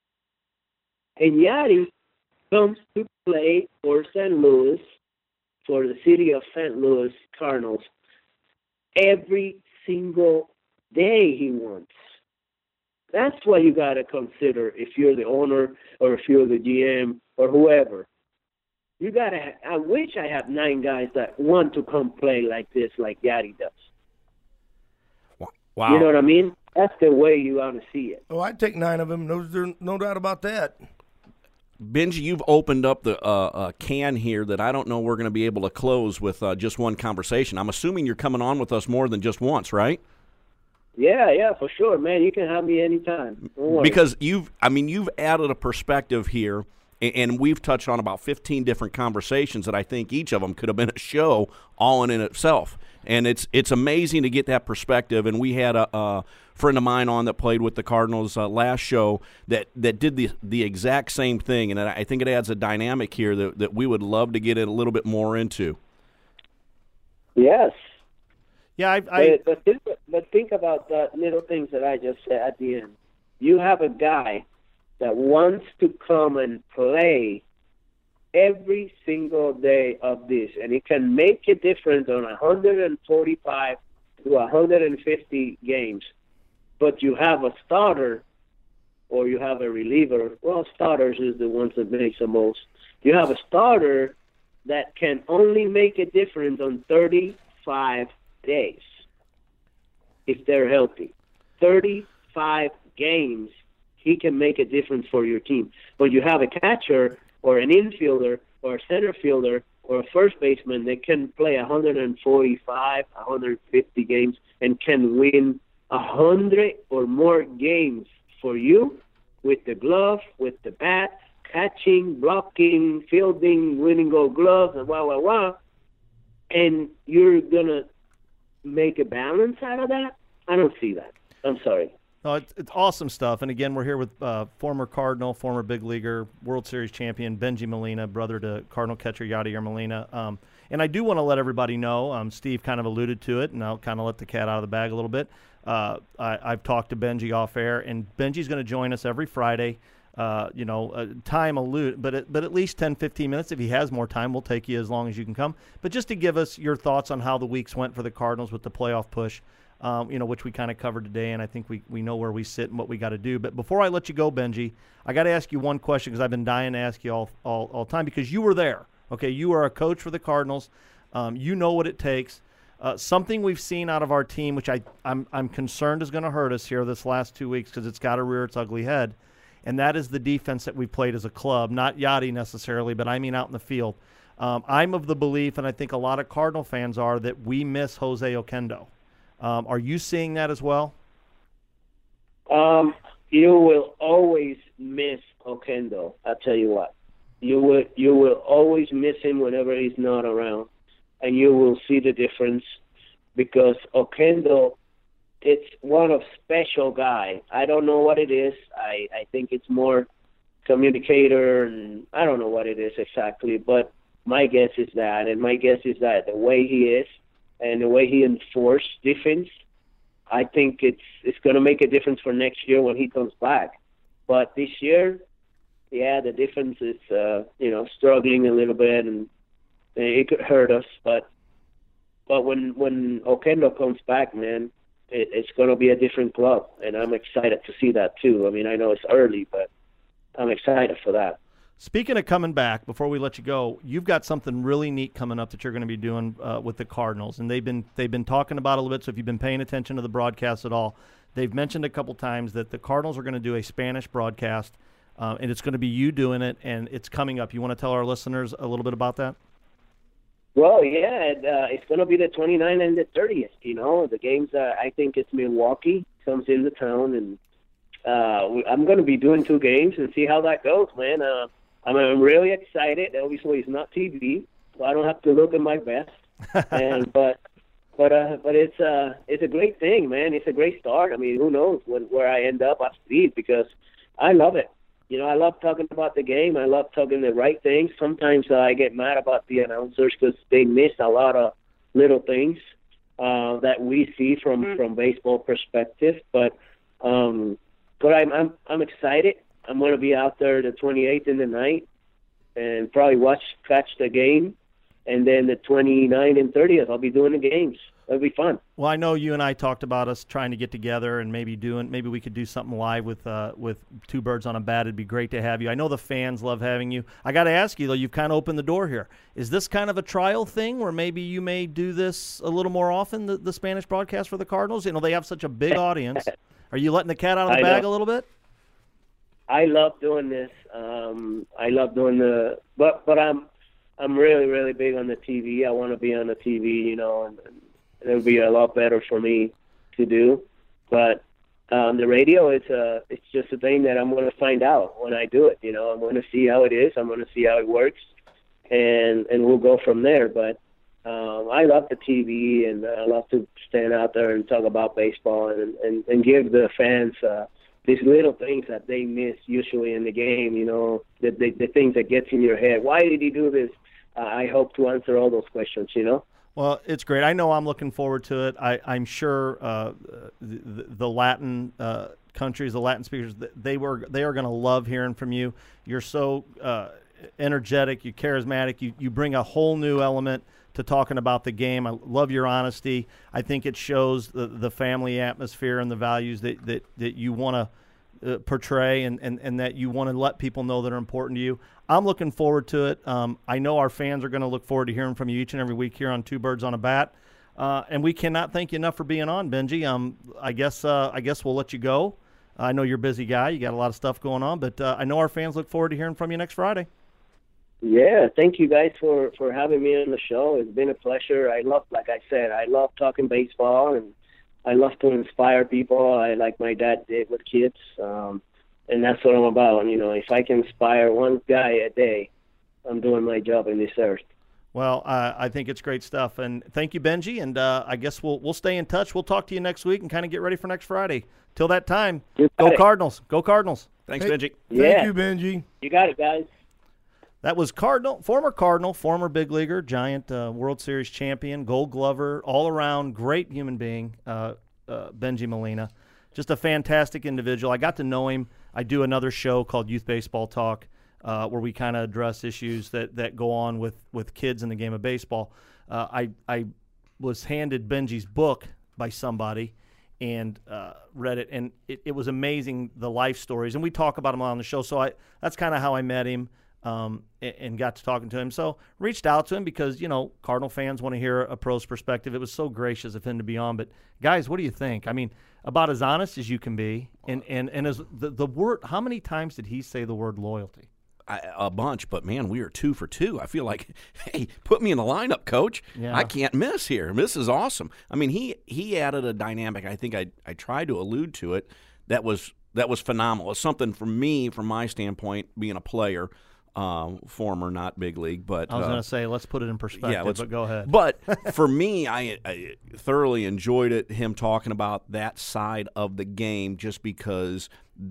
And Yachty comes to play for Saint Louis, for the city of Saint Louis Cardinals, every single day he wants. That's what you got to consider if you're the owner or if you're the G M or whoever. You got to, I wish I had nine guys that want to come play like this, like Yadi does. Wow. You know what I mean? That's the way you want to see it. Oh, I'd take nine of them. No, there's no doubt about that. Benji, you've opened up the uh, uh, can here that I don't know we're going to be able to close with uh, just one conversation. I'm assuming you're coming on with us more than just once, right? Yeah, yeah, for sure, man. You can have me anytime. Because you've, I mean, you've added a perspective here, and, and we've touched on about fifteen different conversations that I think each of them could have been a show all in, in itself. And it's it's amazing to get that perspective. And we had a, a friend of mine on that played with the Cardinals uh, last show that, that did the the exact same thing. And I think it adds a dynamic here that, that we would love to get it a little bit more into. Yes. Yeah, I, I but, but, think, but think about the little things that I just said at the end. You have a guy that wants to come and play every single day of this, and it can make a difference on one hundred forty-five to one hundred fifty games. But you have a starter or you have a reliever. Well, starters is the ones that makes the most. You have a starter that can only make a difference on thirty-five days if they're healthy. thirty-five games, he can make a difference for your team. But you have a catcher or an infielder or a center fielder or a first baseman that can play one hundred forty-five, one hundred fifty games and can win one hundred or more games for you with the glove, with the bat, catching, blocking, fielding, winning gold gloves, and wah, wah, wah. And you're going to make a balance out of that? I don't see that. I'm sorry. No, it's, it's awesome stuff. And again, we're here with uh, former Cardinal, former big leaguer, World Series champion Bengie Molina, brother to Cardinal catcher Yadier Molina. Um, and I do want to let everybody know, um, Steve kind of alluded to it, and I'll kind of let the cat out of the bag a little bit. Uh, I, I've talked to Bengie off air, and Bengie's going to join us every Friday. Uh, you know, uh, time allude, but it, but at least ten, fifteen minutes. If he has more time, we'll take you as long as you can come. But just to give us your thoughts on how the weeks went for the Cardinals with the playoff push, um, you know, which we kind of covered today, and I think we, we know where we sit and what we got to do. But before I let you go, Bengie, I got to ask you one question because I've been dying to ask you all all all time because you were there. Okay, you are a coach for the Cardinals. Um, you know what it takes. Uh, something we've seen out of our team, which I I'm I'm concerned is going to hurt us here this last two weeks because it's got to rear its ugly head. And that is the defense that we've played as a club, not Yadi necessarily, but I mean out in the field. Um, I'm of the belief, and I think a lot of Cardinal fans are, that we miss Jose Oquendo. Um, are you seeing that as well? Um, you will always miss Oquendo. I'll tell you what. You will, you will always miss him whenever he's not around, and you will see the difference because Oquendo, it's one of special guy. I don't know what it is. I, I think it's more communicator, and I don't know what it is exactly, but my guess is that, and my guess is that the way he is and the way he enforced defense, I think it's it's going to make a difference for next year when he comes back. But this year, yeah, the defense is, uh, you know, struggling a little bit, and it could hurt us. But but when, when Oquendo comes back, man, it's going to be a different club, and I'm excited to see that too. I mean, I know it's early, but I'm excited for that. Speaking of coming back, before we let you go, you've got something really neat coming up that you're going to be doing uh, with the Cardinals, and they've been they've been talking about it a little bit. So if you've been paying attention to the broadcast at all, they've mentioned a couple times that the Cardinals are going to do a Spanish broadcast, uh, and it's going to be you doing it, and it's coming up. You want to tell our listeners a little bit about that? Well, yeah, uh, it's going to be the twenty-ninth and the thirtieth, you know. The games, uh, I think it's Milwaukee comes into town, and uh, I'm going to be doing two games and see how that goes, man. Uh, I'm, I'm really excited. Obviously, it's not T V, so I don't have to look at my best. and But but uh, but it's, uh, it's a great thing, man. It's a great start. I mean, who knows when, where I end up at speed because I love it. You know, I love talking about the game. I love talking the right things. Sometimes uh, I get mad about the announcers because they miss a lot of little things uh, that we see from, mm-hmm. from baseball perspective. But um, but I'm I'm I'm excited. I'm going to be out there the twenty-eighth in the night and probably watch catch the game. and then the twenty-ninth and thirtieth, I'll be doing the games. It'll be fun. Well, I know you and I talked about us trying to get together and maybe doing maybe we could do something live with uh, with Two Birds on a Bat. It'd be great to have you. I know the fans love having you. I got to ask you though, you've kind of opened the door here. Is this kind of a trial thing where maybe you may do this a little more often, the, the Spanish broadcast for the Cardinals? You know, they have such a big audience. Are you letting the cat out of the I bag know. a little bit? I love doing this. Um, I love doing the, but but I'm I'm really really big on the T V. I want to be on the T V, you know, and, and it would be a lot better for me to do. But um, the radio, it's a it's just a thing that I'm going to find out when I do it. You know, I'm going to see how it is. I'm going to see how it works, and and we'll go from there. But um, I love the T V, and I love to stand out there and talk about baseball and and, and give the fans. Uh, These little things that they miss usually in the game, you know, the, the, the things that gets in your head. Why did he do this? Uh, I hope to answer all those questions, you know. Well, it's great. I know I'm looking forward to it. I, I'm sure uh, the, the Latin uh, countries, the Latin speakers, they were they are going to love hearing from you. You're so uh, energetic, you're charismatic. You, you bring a whole new element to talking about the game. I love your honesty. I think it shows the, the family atmosphere and the values that, that, that you want to uh, portray and, and, and that you want to let people know that are important to you. I'm looking forward to it. Um, I know our fans are going to look forward to hearing from you each and every week here on Two Birds on a Bat. Uh, and we cannot thank you enough for being on, Benji. Um, I guess uh, I guess we'll let you go. I know you're a busy guy. You got a lot of stuff going on, but uh, I know our fans look forward to hearing from you next Friday. Yeah, thank you guys for, for having me on the show. It's been a pleasure. I love, like I said, I love talking baseball, and I love to inspire people. I like my dad did with kids, um, and that's what I'm about. You know, if I can inspire one guy a day, I'm doing my job in this earth. Well, uh, I think it's great stuff, and thank you, Benji. And uh, I guess we'll we'll stay in touch. We'll talk to you next week and kind of get ready for next Friday. Till that time, go it. Cardinals! Go Cardinals! Thanks, Hey, Benji. Yeah. Thank you, Benji. You got it, guys. That was Cardinal, former Cardinal, former big leaguer, Giant uh, World Series champion, Gold Glover, all-around great human being, uh, uh, Benji Molina. Just a fantastic individual. I got to know him. I do another show called Youth Baseball Talk uh, where we kind of address issues that, that go on with, with kids in the game of baseball. Uh, I, I was handed Benji's book by somebody and uh, read it, and it, it was amazing, the life stories. And we talk about them on the show, so I that's kind of how I met him. Um, and, and got to talking to him. So reached out to him because, you know, Cardinal fans want to hear a pro's perspective. It was so gracious of him to be on. But, guys, what do you think? I mean, about as honest as you can be. And, and, and as the, the word, how many times did he say the word loyalty? I, a bunch, but, man, we are two for two. I feel like, hey, put me in the lineup, Coach. Yeah. I can't miss here. This is awesome. I mean, he he added a dynamic. I think I, I tried to allude to it. That was, that was phenomenal. It's something for me, from my standpoint, being a player, Uh, former, not big league, but I was uh, going to say, let's put it in perspective, yeah, let's, but go ahead. But for me, I, I thoroughly enjoyed it, him talking about that side of the game, just because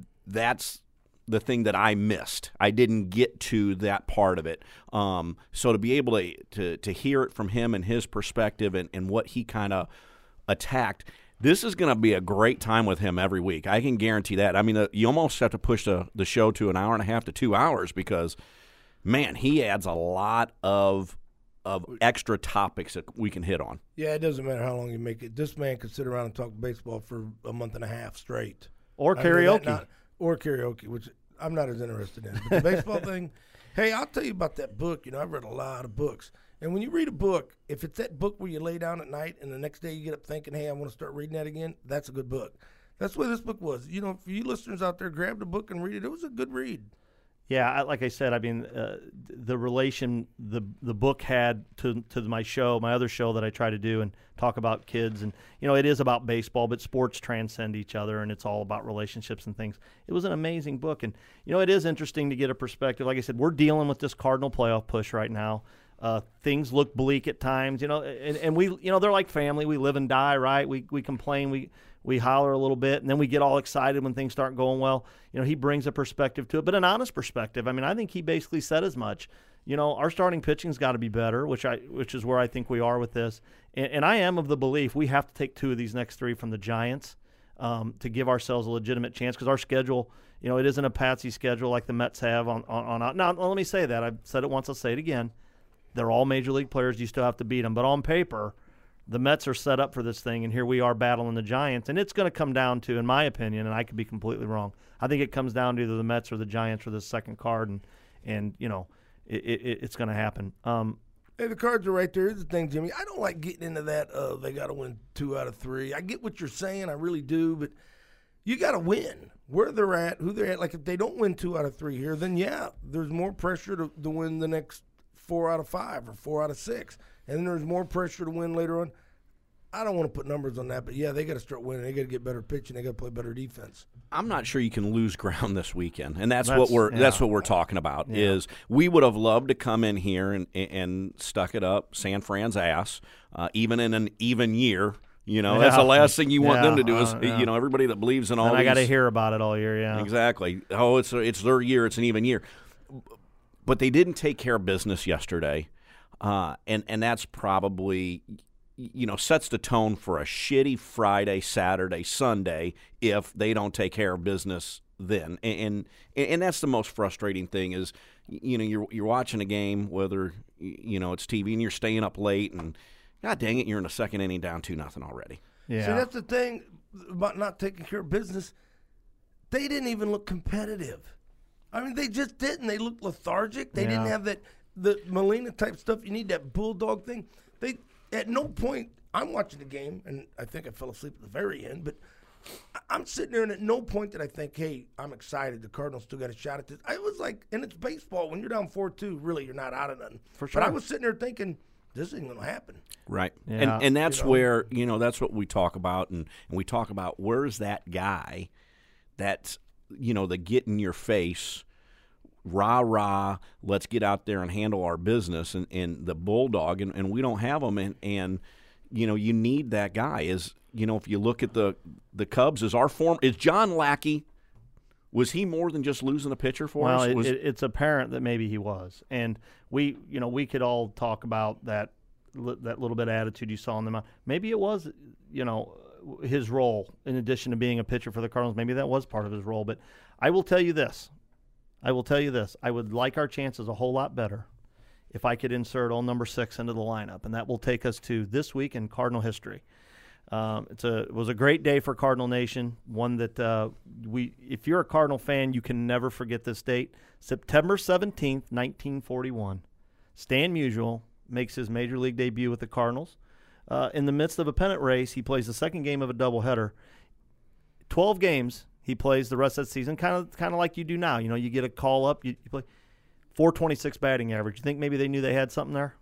that's the thing that I missed. I didn't get to that part of it. Um, so to be able to, to, to hear it from him and his perspective and, and what he kind of attacked, this is going to be a great time with him every week. I can guarantee that. I mean, uh, you almost have to push the, the show to an hour and a half to two hours because, man, he adds a lot of of extra topics that we can hit on. Yeah, it doesn't matter how long you make it. This man could sit around and talk baseball for a month and a half straight. Or I mean, karaoke. that not- or karaoke, which I'm not as interested in. But the baseball thing, hey, I'll tell you about that book. You know, I've read a lot of books. And when you read a book, if it's that book where you lay down at night and the next day you get up thinking, hey, I want to start reading that again, that's a good book. That's the way this book was. You know, for you listeners out there, grab the book and read it. It was a good read. Yeah, I, like I said, I mean, uh, the relation the the book had to to my show, my other show that I try to do and talk about kids, and you know, it is about baseball, but sports transcend each other, and it's all about relationships and things. It was an amazing book, and you know, it is interesting to get a perspective. Like I said, we're dealing with this Cardinal playoff push right now. Uh, things look bleak at times, you know, and, and we, you know, they're like family. We live and die, right? We we complain, we we holler a little bit, and then we get all excited when things start going well. You know, he brings a perspective to it, but an honest perspective. I mean, I think he basically said as much. You know, our starting pitching's got to be better, which I which is where I think we are with this. And, and I am of the belief we have to take two of these next three from the Giants um, to give ourselves a legitimate chance, because our schedule, you know, it isn't a patsy schedule like the Mets have on on. on now, let me say that. I've said it once. I'll say it again. They're all major league players. You still have to beat them. But on paper, the Mets are set up for this thing, and here we are battling the Giants. And it's going to come down to, in my opinion, and I could be completely wrong, I think it comes down to either the Mets or the Giants for this second card, and, and you know, it, it, it's going to happen. Um, Hey, the cards are right there. Here's the thing, Jimmy. I don't like getting into that, uh, they got to win two out of three. I get what you're saying. I really do. But you got to win where they're at, who they're at. Like, if they don't win two out of three here, then, yeah, there's more pressure to, to win the next four out of five or four out of six. And then there's more pressure to win later on. I don't want to put numbers on that, but, yeah, they got to start winning. They got to get better pitching. They got to play better defense. I'm not sure you can lose ground this weekend, and that's, That's- what we're yeah. that's what we're talking about. Yeah. Is we would have loved to come in here and and stuck it up San Fran's ass, uh, even in an even year. You know, that's the Yeah. last thing you want Yeah, them to do is uh, yeah. you know everybody that believes in all. and I got to these- hear about it all year, yeah. Exactly. Oh, it's it's their year. It's an even year. But they didn't take care of business yesterday, uh, and and that's probably, you know, sets the tone for a shitty Friday, Saturday, Sunday if they don't take care of business then. And and, and that's the most frustrating thing is, you know, you're you're watching a game, whether, you know, it's T V, and you're staying up late, and God dang it, you're in the second inning down two nothing already. Yeah. See, that's the thing about not taking care of business. They didn't even look competitive. I mean, they just didn't. They looked lethargic. They didn't Yeah. have that the Molina type stuff. You need that bulldog thing. They at no point. I'm watching the game, and I think I fell asleep at the very end. But I- I'm sitting there, and at no point did I think, "Hey, I'm excited. The Cardinals still got a shot at this." I was like, and it's baseball. When you're down four two, really, you're not out of nothing. For But I sure. was sitting there thinking, "This ain't gonna happen." Right. Yeah. And and that's You know? where, you know, that's what we talk about, and, and we talk about where's that guy that's, you know, the get in your face, rah rah, let's get out there and handle our business, and, and the bulldog, and, and we don't have them, and, and you know, you need that guy. Is, you know, if you look at the the Cubs, is our form is John Lackey, was he more than just losing a pitcher for Well, us? it, Was, it, it's apparent that maybe he was, and we, you know, we could all talk about that, li- that little bit of attitude you saw in the mouth. Maybe it was, you know, his role in addition to being a pitcher for the Cardinals. Maybe that was part of his role. But I will tell you this, I will tell you this: I would like our chances a whole lot better if I could insert old number six into the lineup, and that will take us to this week in Cardinal history. Um, it's a it was a great day for Cardinal Nation. One that uh, we, if you're a Cardinal fan, you can never forget this date. September seventeenth, nineteen forty-one. Stan Musial makes his major league debut with the Cardinals. Uh, in the midst of a pennant race, he plays the second game of a doubleheader. Twelve games he plays the rest of the season, kind of kind of like you do now. You know, you get a call up, you, you play four twenty-six batting average. You think maybe they knew they had something there?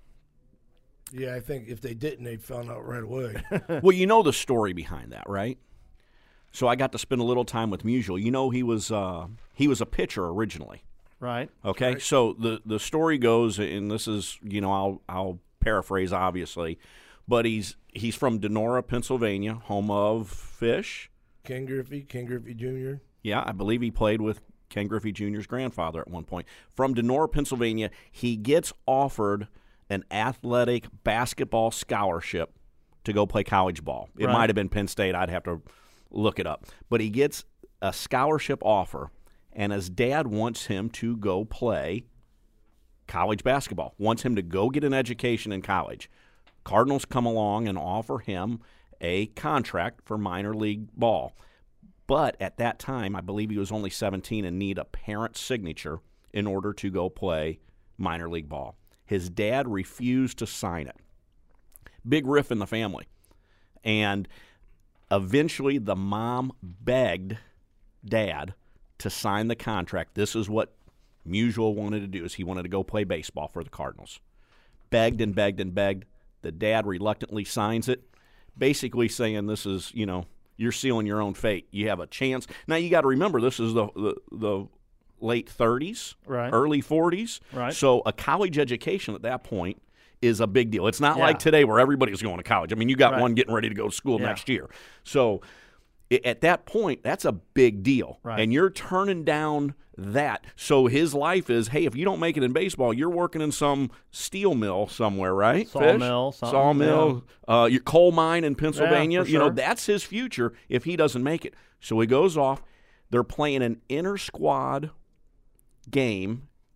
Yeah, I think if they didn't, they'd found out right away. well, you know the story behind that, right? So I got to spend a little time with Musial. You know, he was uh, he was a pitcher originally. Right. Okay, so the the story goes, and this is, you know, I'll I'll paraphrase obviously, but he's he's from Denora, Pennsylvania, home of Fish. Ken Griffey, Ken Griffey Junior Yeah, I believe he played with Ken Griffey Junior's grandfather at one point. From Denora, Pennsylvania, he gets offered an athletic basketball scholarship to go play college ball. It Right. might have been Penn State. I'd have to look it up. But he gets a scholarship offer, and his dad wants him to go play college basketball, wants him to go get an education in college. Cardinals come along and offer him a contract for minor league ball. But at that time, I believe he was only seventeen and need a parent's signature in order to go play minor league ball. His dad refused to sign it. Big riff in the family. And eventually the mom begged dad to sign the contract. This is what Musial wanted to do, is he wanted to go play baseball for the Cardinals. Begged and begged and begged. The dad reluctantly signs it, basically saying this is, you know, you're sealing your own fate. You have a chance. Now, you got to remember, this is the, the, the late thirties, Right. early forties. Right. So a college education at that point is a big deal. It's not Yeah. like today where everybody's going to college. I mean, you got Right. one getting ready to go to school Yeah. next year. So i- at that point, that's a big deal. Right. And you're turning down that. So his life is, hey, if you don't make it in baseball, you're working in some steel mill somewhere, right? Sawmill, Fish? something, Sawmill, uh, your coal mine in Pennsylvania. for You know, sure. that's his future if he doesn't make it. So he goes off. They're playing an inter-squad game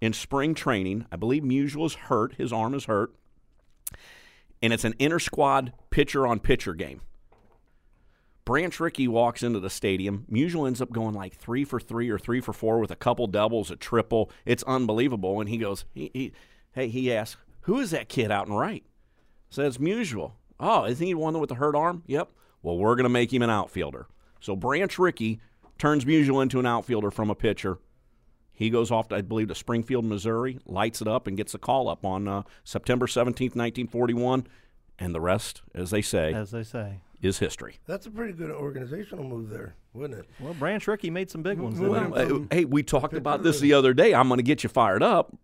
in spring training. I believe Musial is hurt. His arm is hurt. And it's an inter-squad pitcher-on-pitcher game. Branch Rickey walks into the stadium. Musial ends up going like three for three or three for four with a couple doubles, a triple. It's unbelievable. And he goes, he, he, hey, he asks, who is that kid out and right? Says Musial. Oh, isn't he the one with the hurt arm? Yep. Well, we're going to make him an outfielder. So Branch Rickey turns Musial into an outfielder from a pitcher. He goes off, to, I believe, to Springfield, Missouri, lights it up, and gets a call up on uh, September seventeenth, nineteen forty-one. And the rest, as they say, as they say, is history. That's a pretty good organizational move there, wouldn't it? Well, Branch Rickey made some big ones. Well, uh, hey, we talked about this the other day. I'm going to get you fired up.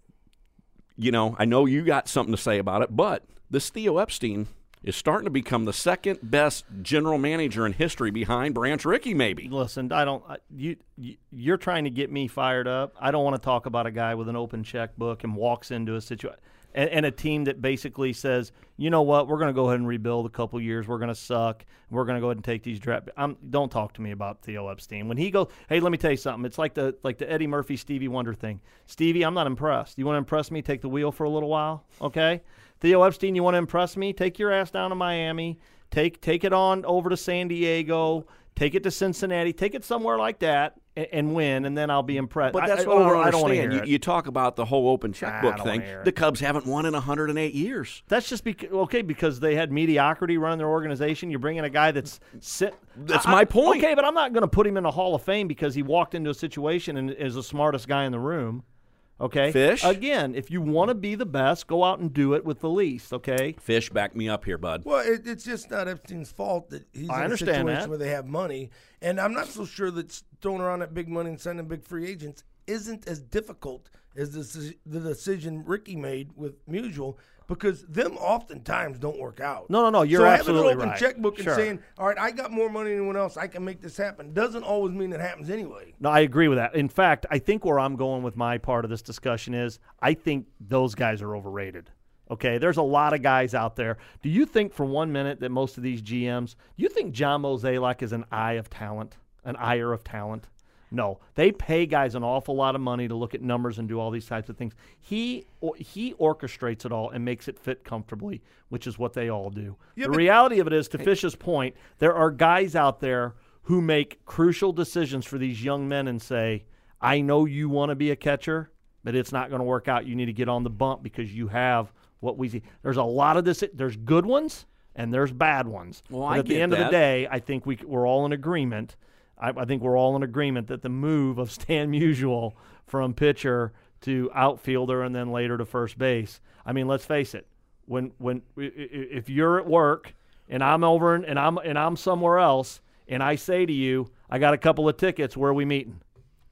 You know, I know you got something to say about it, but this Theo Epstein is starting to become the second best general manager in history behind Branch Rickey, maybe. Listen, I don't. You, you you're trying to get me fired up. I don't want to talk about a guy with an open checkbook and walks into a situation and, and a team that basically says, you know what, we're going to go ahead and rebuild a couple years. We're going to suck. We're going to go ahead and take these draft. I'm, don't talk to me about Theo Epstein. When he goes, hey, let me tell you something. It's like the like the Eddie Murphy Stevie Wonder thing. Stevie, I'm not impressed. You want to impress me? Take the wheel for a little while, okay? Theo Epstein, you want to impress me? Take your ass down to Miami. Take take it on over to San Diego. Take it to Cincinnati. Take it somewhere like that and, and win, and then I'll be impressed. But that's I, what I, over, don't I don't want to understand. hear You, it. you talk about the whole open checkbook I thing. hear it. The Cubs haven't won in one hundred eight years. That's just because, okay, because they had mediocrity running their organization. You're bringing a guy that's sit. That's I, my point. Okay, but I'm not going to put him in the Hall of Fame because he walked into a situation and is the smartest guy in the room. Okay? Fish? Again, if you want to be the best, go out and do it with the least, okay? Fish, back me up here, bud. Well, it, it's just not Epstein's fault that he's I in a understand situation that. where they have money. And I'm not so sure that throwing around that big money and sending big free agents isn't as difficult as the, the decision Rickey made with Musial, because them oftentimes don't work out. No, no, no, you're so absolutely having an open right. checkbook and Sure. saying, all right, I got more money than anyone else, I can make this happen, doesn't always mean it happens anyway. No, I agree with that. In fact, I think where I'm going with my part of this discussion is I think those guys are overrated. Okay, there's a lot of guys out there. Do you think for one minute that most of these G Ms, do you think John Mozeliak is an eye of talent, an ire of talent? No, they pay guys an awful lot of money to look at numbers and do all these types of things. He he orchestrates it all and makes it fit comfortably, which is what they all do. Yeah, the but- reality of it is, to Fish's point, there are guys out there who make crucial decisions for these young men and say, I know you want to be a catcher, but it's not going to work out. You need to get on the bump because you have what we see. There's a lot of this. There's good ones and there's bad ones. Well, but I at the get end of that. the day, I think we, we're all in agreement. I, I think we're all in agreement that the move of Stan Musial from pitcher to outfielder and then later to first base. I mean, let's face it. When when if you're at work and I'm over and I'm and I'm somewhere else and I say to you, I got a couple of tickets. Where are we meeting?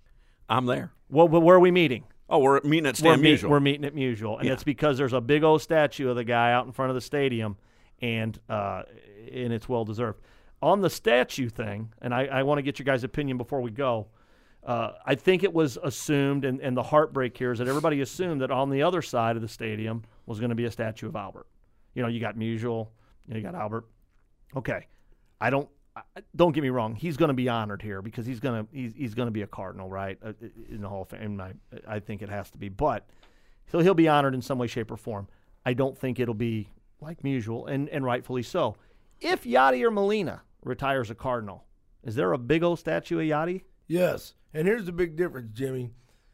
I'm there. Well, but where are we meeting? Oh, we're meeting at We're, Stan meet, Musial. we're meeting at Musial, and Yeah. it's because there's a big old statue of the guy out in front of the stadium, and uh, and it's well deserved. On the statue thing, and I, I want to get your guys' opinion before we go. Uh, I think it was assumed, and, and the heartbreak here is that everybody assumed that on the other side of the stadium was going to be a statue of Albert. You know, you got Musial, you, know, you got Albert. Okay, I don't. I, don't get me wrong. He's going to be honored here because he's going to he's, he's going to be a Cardinal, right? Uh, in the Hall of Fame, I, I think it has to be. But so he'll be honored in some way, shape, or form. I don't think it'll be like Musial, and and rightfully so. If Yadier Molina retires a Cardinal, is there a big old statue of Yachty? Yes, and here's the big difference, Jimmy.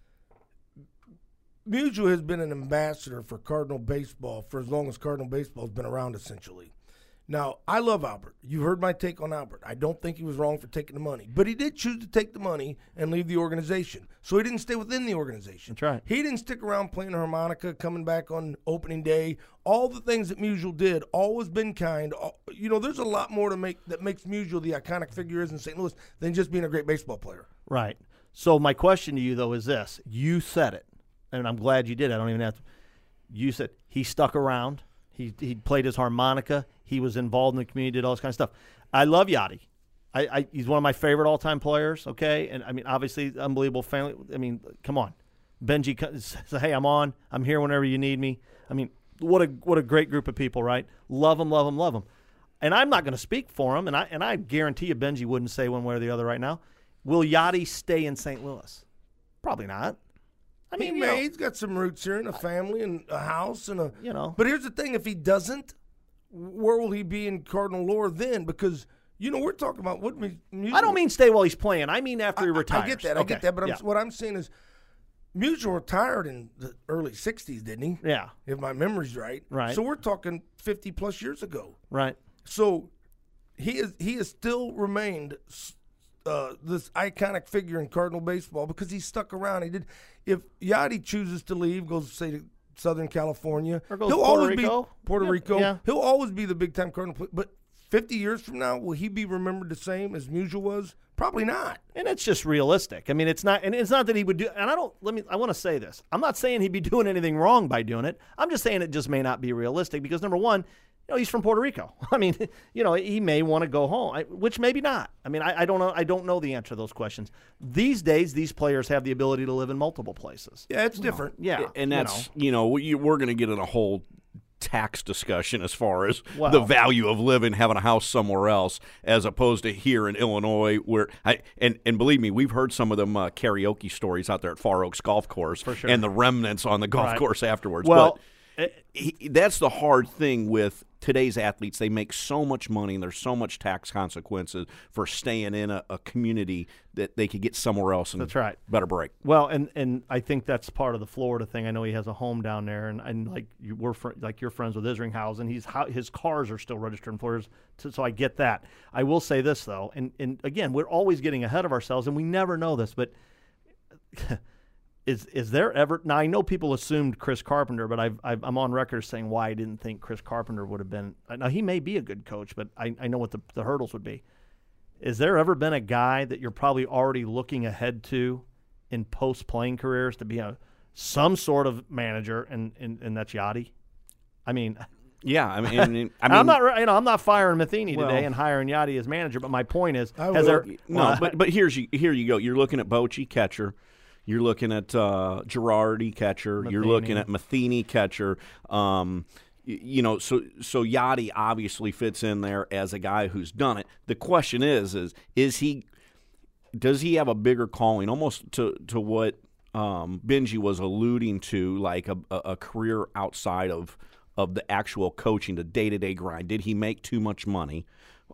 Musial has been an ambassador for Cardinal baseball for as long as Cardinal baseball has been around, essentially. Now, I love Albert. You heard my take on Albert. I don't think he was wrong for taking the money. But he did choose to take the money and leave the organization. So he didn't stay within the organization. That's right. He didn't stick around playing the harmonica, coming back on opening day. All the things that Musial did, always been kind. All, you know, there's a lot more to make that makes Musial the iconic figure is in Saint Louis than just being a great baseball player. Right. So my question to you, though, is this. You said it, and I'm glad you did. I don't even have to. You said he stuck around. He he played his harmonica. He was involved in the community, did all this kind of stuff. I love Yachty. I, I he's one of my favorite all-time players, okay? And, I mean, obviously, unbelievable family. I mean, come on. Benji says, hey, I'm on. I'm here whenever you need me. I mean, what a what a great group of people, right? Love them, love them, love them. And I'm not going to speak for him, and I and I guarantee you Benji wouldn't say one way or the other right now. Will Yachty stay in Saint Louis? Probably not. I mean, he you may. know, He's got some roots here and a family and a house and a. You know. But here's the thing: if he doesn't, where will he be in Cardinal lore then? Because you know we're talking about what. Musial, I don't mean stay while he's playing. I mean after he I, retires. I get that. Okay. I get that. But yeah. I'm, what I'm saying is, Musial retired in the early sixties, didn't he? Yeah. If my memory's right. Right. So we're talking fifty plus years ago. Right. So he is he has still remained uh, this iconic figure in Cardinal baseball because he stuck around. He did. If Yachty chooses to leave, goes say to Southern California, Or goes he'll Puerto always Rico. be Puerto Yeah, Rico. yeah. He'll always be the big time Cardinal player. But fifty years from now, will he be remembered the same as Musial was? Probably not. And it's just realistic. I mean, it's not, and it's not that he would do. And I don't. Let me. I want to say this. I'm not saying he'd be doing anything wrong by doing it. I'm just saying it just may not be realistic because number one, you know, he's from Puerto Rico. I mean, you know, he may want to go home, I, which maybe not. I mean, I, I don't know. I don't know the answer to those questions. These days, these players have the ability to live in multiple places. Yeah, it's different. Yeah, and that's you you know, we, we're going to get in a whole tax discussion as far as Well- the value of living, having a house somewhere else, as opposed to here in Illinois, where I and and believe me, we've heard some of them uh, karaoke stories out there at Far Oaks Golf Course, For sure. and the remnants on the golf Right. course afterwards. Well, but he, that's the hard thing with today's athletes. They make so much money, and there's so much tax consequences for staying in a, a community that they could get somewhere else and That's right. better break. Well, and, and I think that's part of the Florida thing. I know he has a home down there, and, and like you were fr- like you're friends with Isringhausen. He's how, his cars are still registered in Florida, so, so I get that. I will say this though, and and again, we're always getting ahead of ourselves, and we never know this, but. Is is there ever now? I know people assumed Chris Carpenter, but I've, I've I'm on record saying why I didn't think Chris Carpenter would have been. Now he may be a good coach, but I, I know what the, the hurdles would be. Is there ever been a guy that you're probably already looking ahead to in post playing careers to be a some sort of manager, and and, and that's Yachty? I mean, Yeah, I mean, I mean, I'm not you know I'm not firing Matheny Well- today and hiring Yachty as manager, but my point is, I has will. there No, well, but but here's you here you go. You're looking at Bochy catcher. You're looking at uh, Girardi catcher. You're Matheny. looking at Matheny catcher. Um, y- you know, so so Yachty obviously fits in there as a guy who's done it. The question is, is is he does he have a bigger calling, almost to to what um, Benji was alluding to, like a, a, a career outside of of the actual coaching, the day to day grind? Did he make too much money?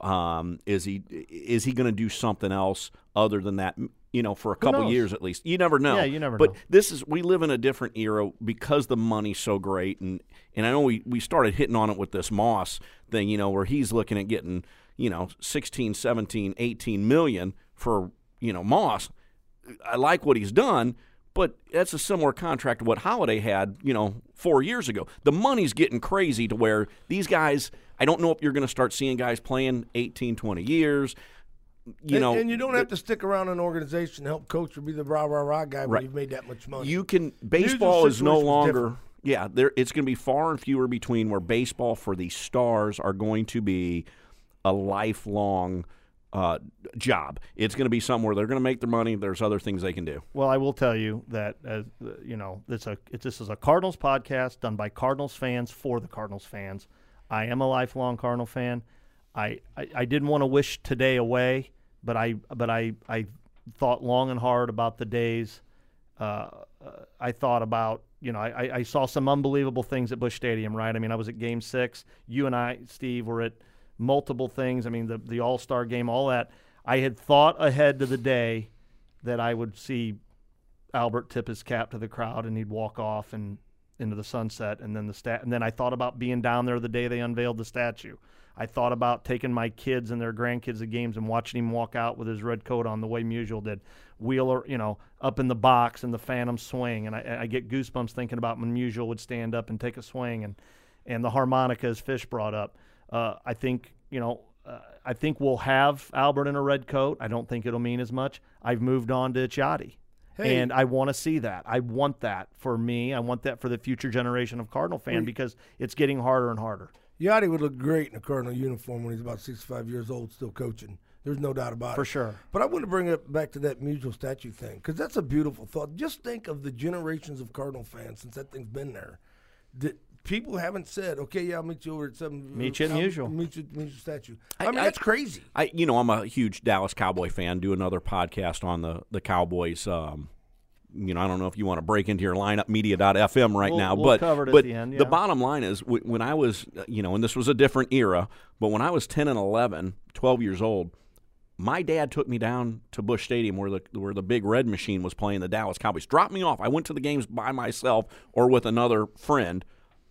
Um, is he is he going to do something else other than that? You know, for a couple knows? years at least. You never know. Yeah, you never but know. this is we live in a different era because the money's so great, and and I know we, we started hitting on it with this Moss thing, you know, where he's looking at getting, you know, sixteen, seventeen, eighteen million for, you know, Moss. I like what he's done, but that's a similar contract to what Holiday had, you know, four years ago. The money's getting crazy to where these guys, I don't know if you're going to start seeing guys playing eighteen, twenty years. You and, know, and you don't have to stick around an organization to help coach or be the rah rah rah guy when Right. you've made that much money. You can baseball is no situation's longer different. yeah, there it's going to be far and fewer between where baseball for the stars are going to be a lifelong uh, job. It's going to be something where they're going to make their money. There's other things they can do. Well, I will tell you that as uh, you know, it's a it's, this is a Cardinals podcast done by Cardinals fans for the Cardinals fans. I am a lifelong Cardinal fan. I, I, I didn't want to wish today away, but I but I I thought long and hard about the days. Uh, uh, I thought about you know I, I saw some unbelievable things at Busch Stadium, right? I mean, I was at Game Six. You and I, Steve, were at multiple things. I mean, the the All Star Game, all that. I had thought ahead to the day that I would see Albert tip his cap to the crowd and he'd walk off and into the sunset, and then the stat. And then I thought about being down there the day they unveiled the statue. I thought about taking my kids and their grandkids to games and watching him walk out with his red coat on the way Musial did. Wheeler, you know, up in the box and the Phantom swing, and I, I get goosebumps thinking about when Musial would stand up and take a swing, and and the harmonica as Fish brought up. Uh, I think you know. Uh, I think we'll have Albert in a red coat. I don't think it'll mean as much. I've moved on to Yachty. Hey. And I want to see that. I want that for me. I want that for the future generation of Cardinal fan because it's getting harder and harder. Yachty would look great in a Cardinal uniform when he's about sixty-five years old, still coaching. There's no doubt about For it. sure. But I want to bring it back to that Musial statue thing because that's a beautiful thought. Just think of the generations of Cardinal fans since that thing's been there. That people haven't said, okay, yeah, I'll meet you over at some. Meet you at I'll Musial. Meet you at Musial statue. I, I- mean, I- that's crazy. I, you know, I'm a huge Dallas Cowboy fan. Do another podcast on the the Cowboys, um, you know, I don't know if you want to break into your lineup media dot f m right we'll, now, we'll but, cover it at but the, end, yeah. the bottom line is when I was, you know, and this was a different era, but when I was ten and eleven, twelve years old, my dad took me down to Busch Stadium where the where the Big Red Machine was playing the Dallas Cowboys. Dropped me off. I went to the games by myself or with another friend,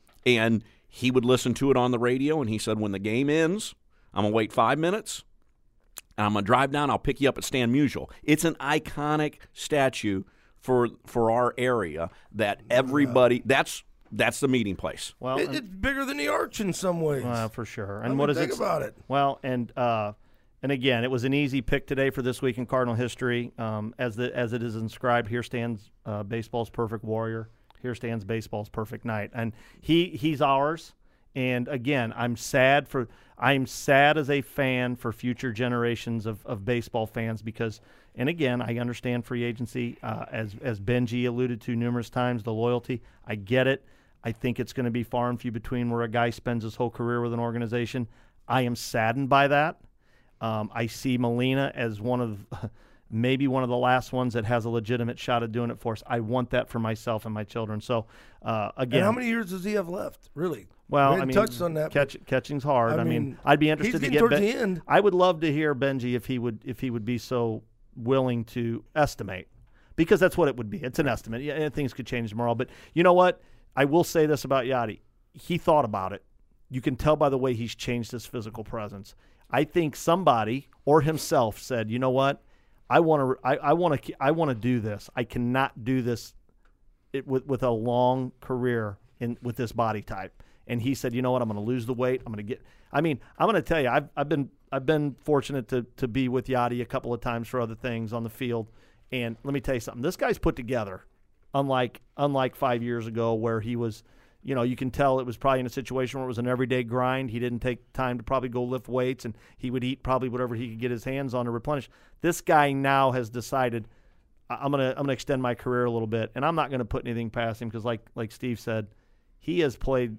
and he would listen to it on the radio, and he said, when the game ends, I'm going to wait five minutes, and I'm going to drive down. I'll pick you up at Stan Musial. It's an iconic statue for for our area that everybody – that's that's the meeting place. Well, it, it's bigger than the Arch in some ways. Uh, for sure. And I mean, what is think it? about it. Well, and uh, and again, it was an easy pick today for This Week in Cardinal History. Um, as the as it is inscribed, here stands uh, baseball's perfect warrior. Here stands baseball's perfect knight. And he he's ours. And again, I'm sad for I'm sad as a fan for future generations of, of baseball fans because, and again, I understand free agency uh, as as Benji alluded to numerous times, the loyalty. I get it. I think it's going to be far and few between where a guy spends his whole career with an organization. I am saddened by that. Um, I see Molina as one of maybe one of the last ones that has a legitimate shot at doing it for us. I want that for myself and my children. So uh, again, and how many years does he have left? Really? Well, we I mean, touched on that. Catch, catching's hard. I I mean, mean, I'd be interested he's to getting get towards Ben- the end. I would love to hear Benji if he would if he would be so willing to estimate, because that's what it would be. It's an estimate. Yeah, and things could change tomorrow. But you know what? I will say this about Yadi. He thought about it. You can tell by the way he's changed his physical presence. I think somebody or himself said, you know what? I want to. I, I want to. I want to do this. I cannot do this it, with with a long career in with this body type. And he said, you know what? I'm going to lose the weight. I'm going to get. I mean, I'm going to tell you. I've I've been I've been fortunate to to be with Yadi a couple of times for other things on the field. And let me tell you something. This guy's put together, unlike unlike five years ago where he was. You know, you can tell it was probably in a situation where it was an everyday grind. He didn't take time to probably go lift weights, and he would eat probably whatever he could get his hands on to replenish. This guy now has decided, I'm gonna I'm gonna extend my career a little bit, and I'm not gonna put anything past him because, like like Steve said, he has played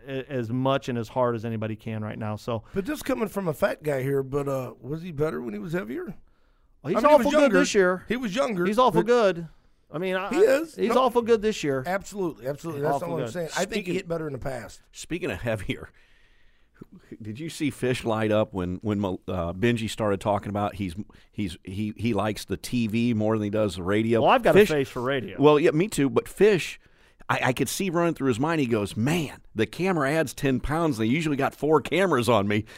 as much and as hard as anybody can right now. So, but this coming from a fat guy here, but uh, was he better when he was heavier? Well, he's I mean, awful he was good this year. He was younger. He's awful but good. I mean, I, he is. He's No. awful good this year. Absolutely, absolutely. That's Awful not what I'm good. saying. I think he Speaking- hit better in the past. Speaking of heavier, did you see Fish light up when when uh, Benji started talking about he's he's he he likes the T V more than he does the radio? Well, I've got Fish, a face for radio. Well, yeah, me too. But Fish, I, I could see running through his mind. He goes, "Man, the camera adds ten pounds. They usually got four cameras on me."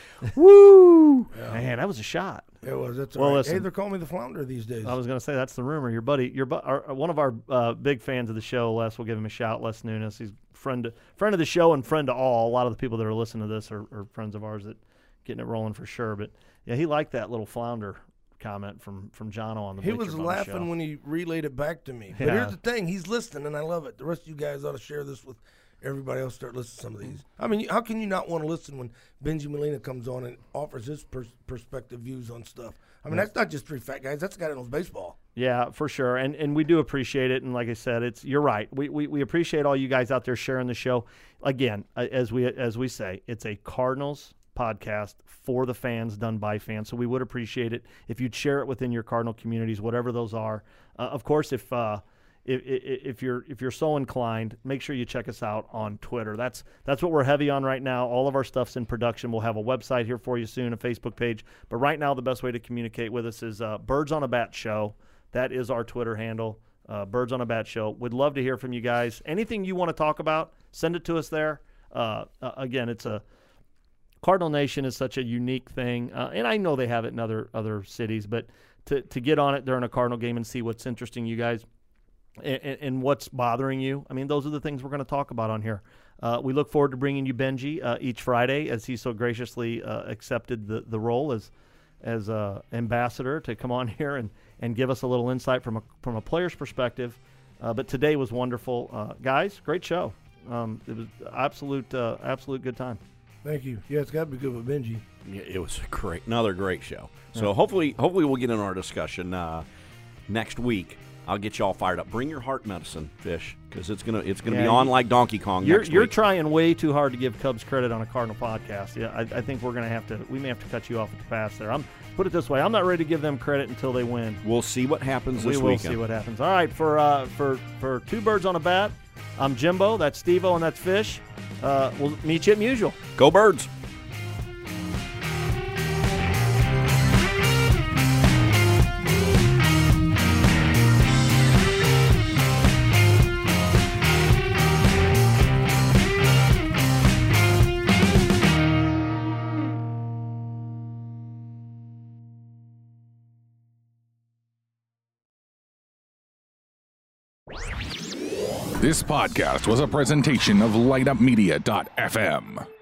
Woo! Man, that was a shot. It was. That's Well, all right. listen. Hey, they're calling me the flounder these days. I was going to say that's the rumor. Your buddy, your bu- our, one of our uh, big fans of the show, Les, we'll give him a shout. Les Nunes, he's friend friend of the show and friend to all. A lot of the people that are listening to this are, are friends of ours that getting it rolling for sure. But yeah, he liked that little flounder comment from from Jono on the. He Bleacher was Bum laughing show. when he relayed it back to me. But Yeah. here's the thing: he's listening, and I love it. The rest of you guys ought to share this with everybody else. Start listening to some of these. I mean, how can you not want to listen when Benji Molina comes on and offers his pers- perspective views on stuff? I mean, that's not just three fat guys. That's a guy that knows baseball. Yeah, for sure, and and we do appreciate it. And like I said, it's you're right. We, we we appreciate all you guys out there sharing the show. Again, uh, as we as we say, it's a Cardinals podcast for the fans, done by fans. So we would appreciate it if you'd share it within your Cardinal communities, whatever those are. Uh, of course, if uh, if if you're if you're so inclined, make sure you check us out on Twitter. That's that's what we're heavy on right now. All of our stuff's in production. We'll have a website here for you soon, a Facebook page. But right now, the best way to communicate with us is uh, Birds on a Bat Show. That is our Twitter handle, uh, Birds on a Bat Show. We'd love to hear from you guys. Anything you want to talk about, send it to us there. Uh, uh, again, it's a Cardinal Nation is such a unique thing, uh, and I know they have it in other other cities. But to to get on it during a Cardinal game and see what's interesting you guys. And, and what's bothering you. I mean, those are the things we're going to talk about on here. Uh, we look forward to bringing you Benji uh, each Friday as he so graciously uh, accepted the, the role as as uh, ambassador to come on here and, and give us a little insight from a, from a player's perspective. Uh, but today was wonderful. Uh, guys, great show. Um, it was absolute, uh, absolute good time. Thank you. Yeah, it's got to be good with Benji. Yeah, it was a great, another great show. So hopefully, hopefully we'll get in our discussion uh, next week. I'll get you all fired up. Bring your heart medicine, Fish, because it's gonna it's gonna Yeah, be on you- like Donkey Kong You're next you're week. trying way too hard to give Cubs credit on a Cardinal podcast. Yeah, I, I think we're gonna have to. We may have to cut you off at the pass there. I'm put it this way. I'm not ready to give them credit until they win. We'll see what happens We this will weekend. see what happens. All right, for uh, for for two birds on a bat, I'm Jimbo. That's Steve-O, and that's Fish. Uh, we'll meet you at Musial. Go Birds! This podcast was a presentation of light up media dot f m.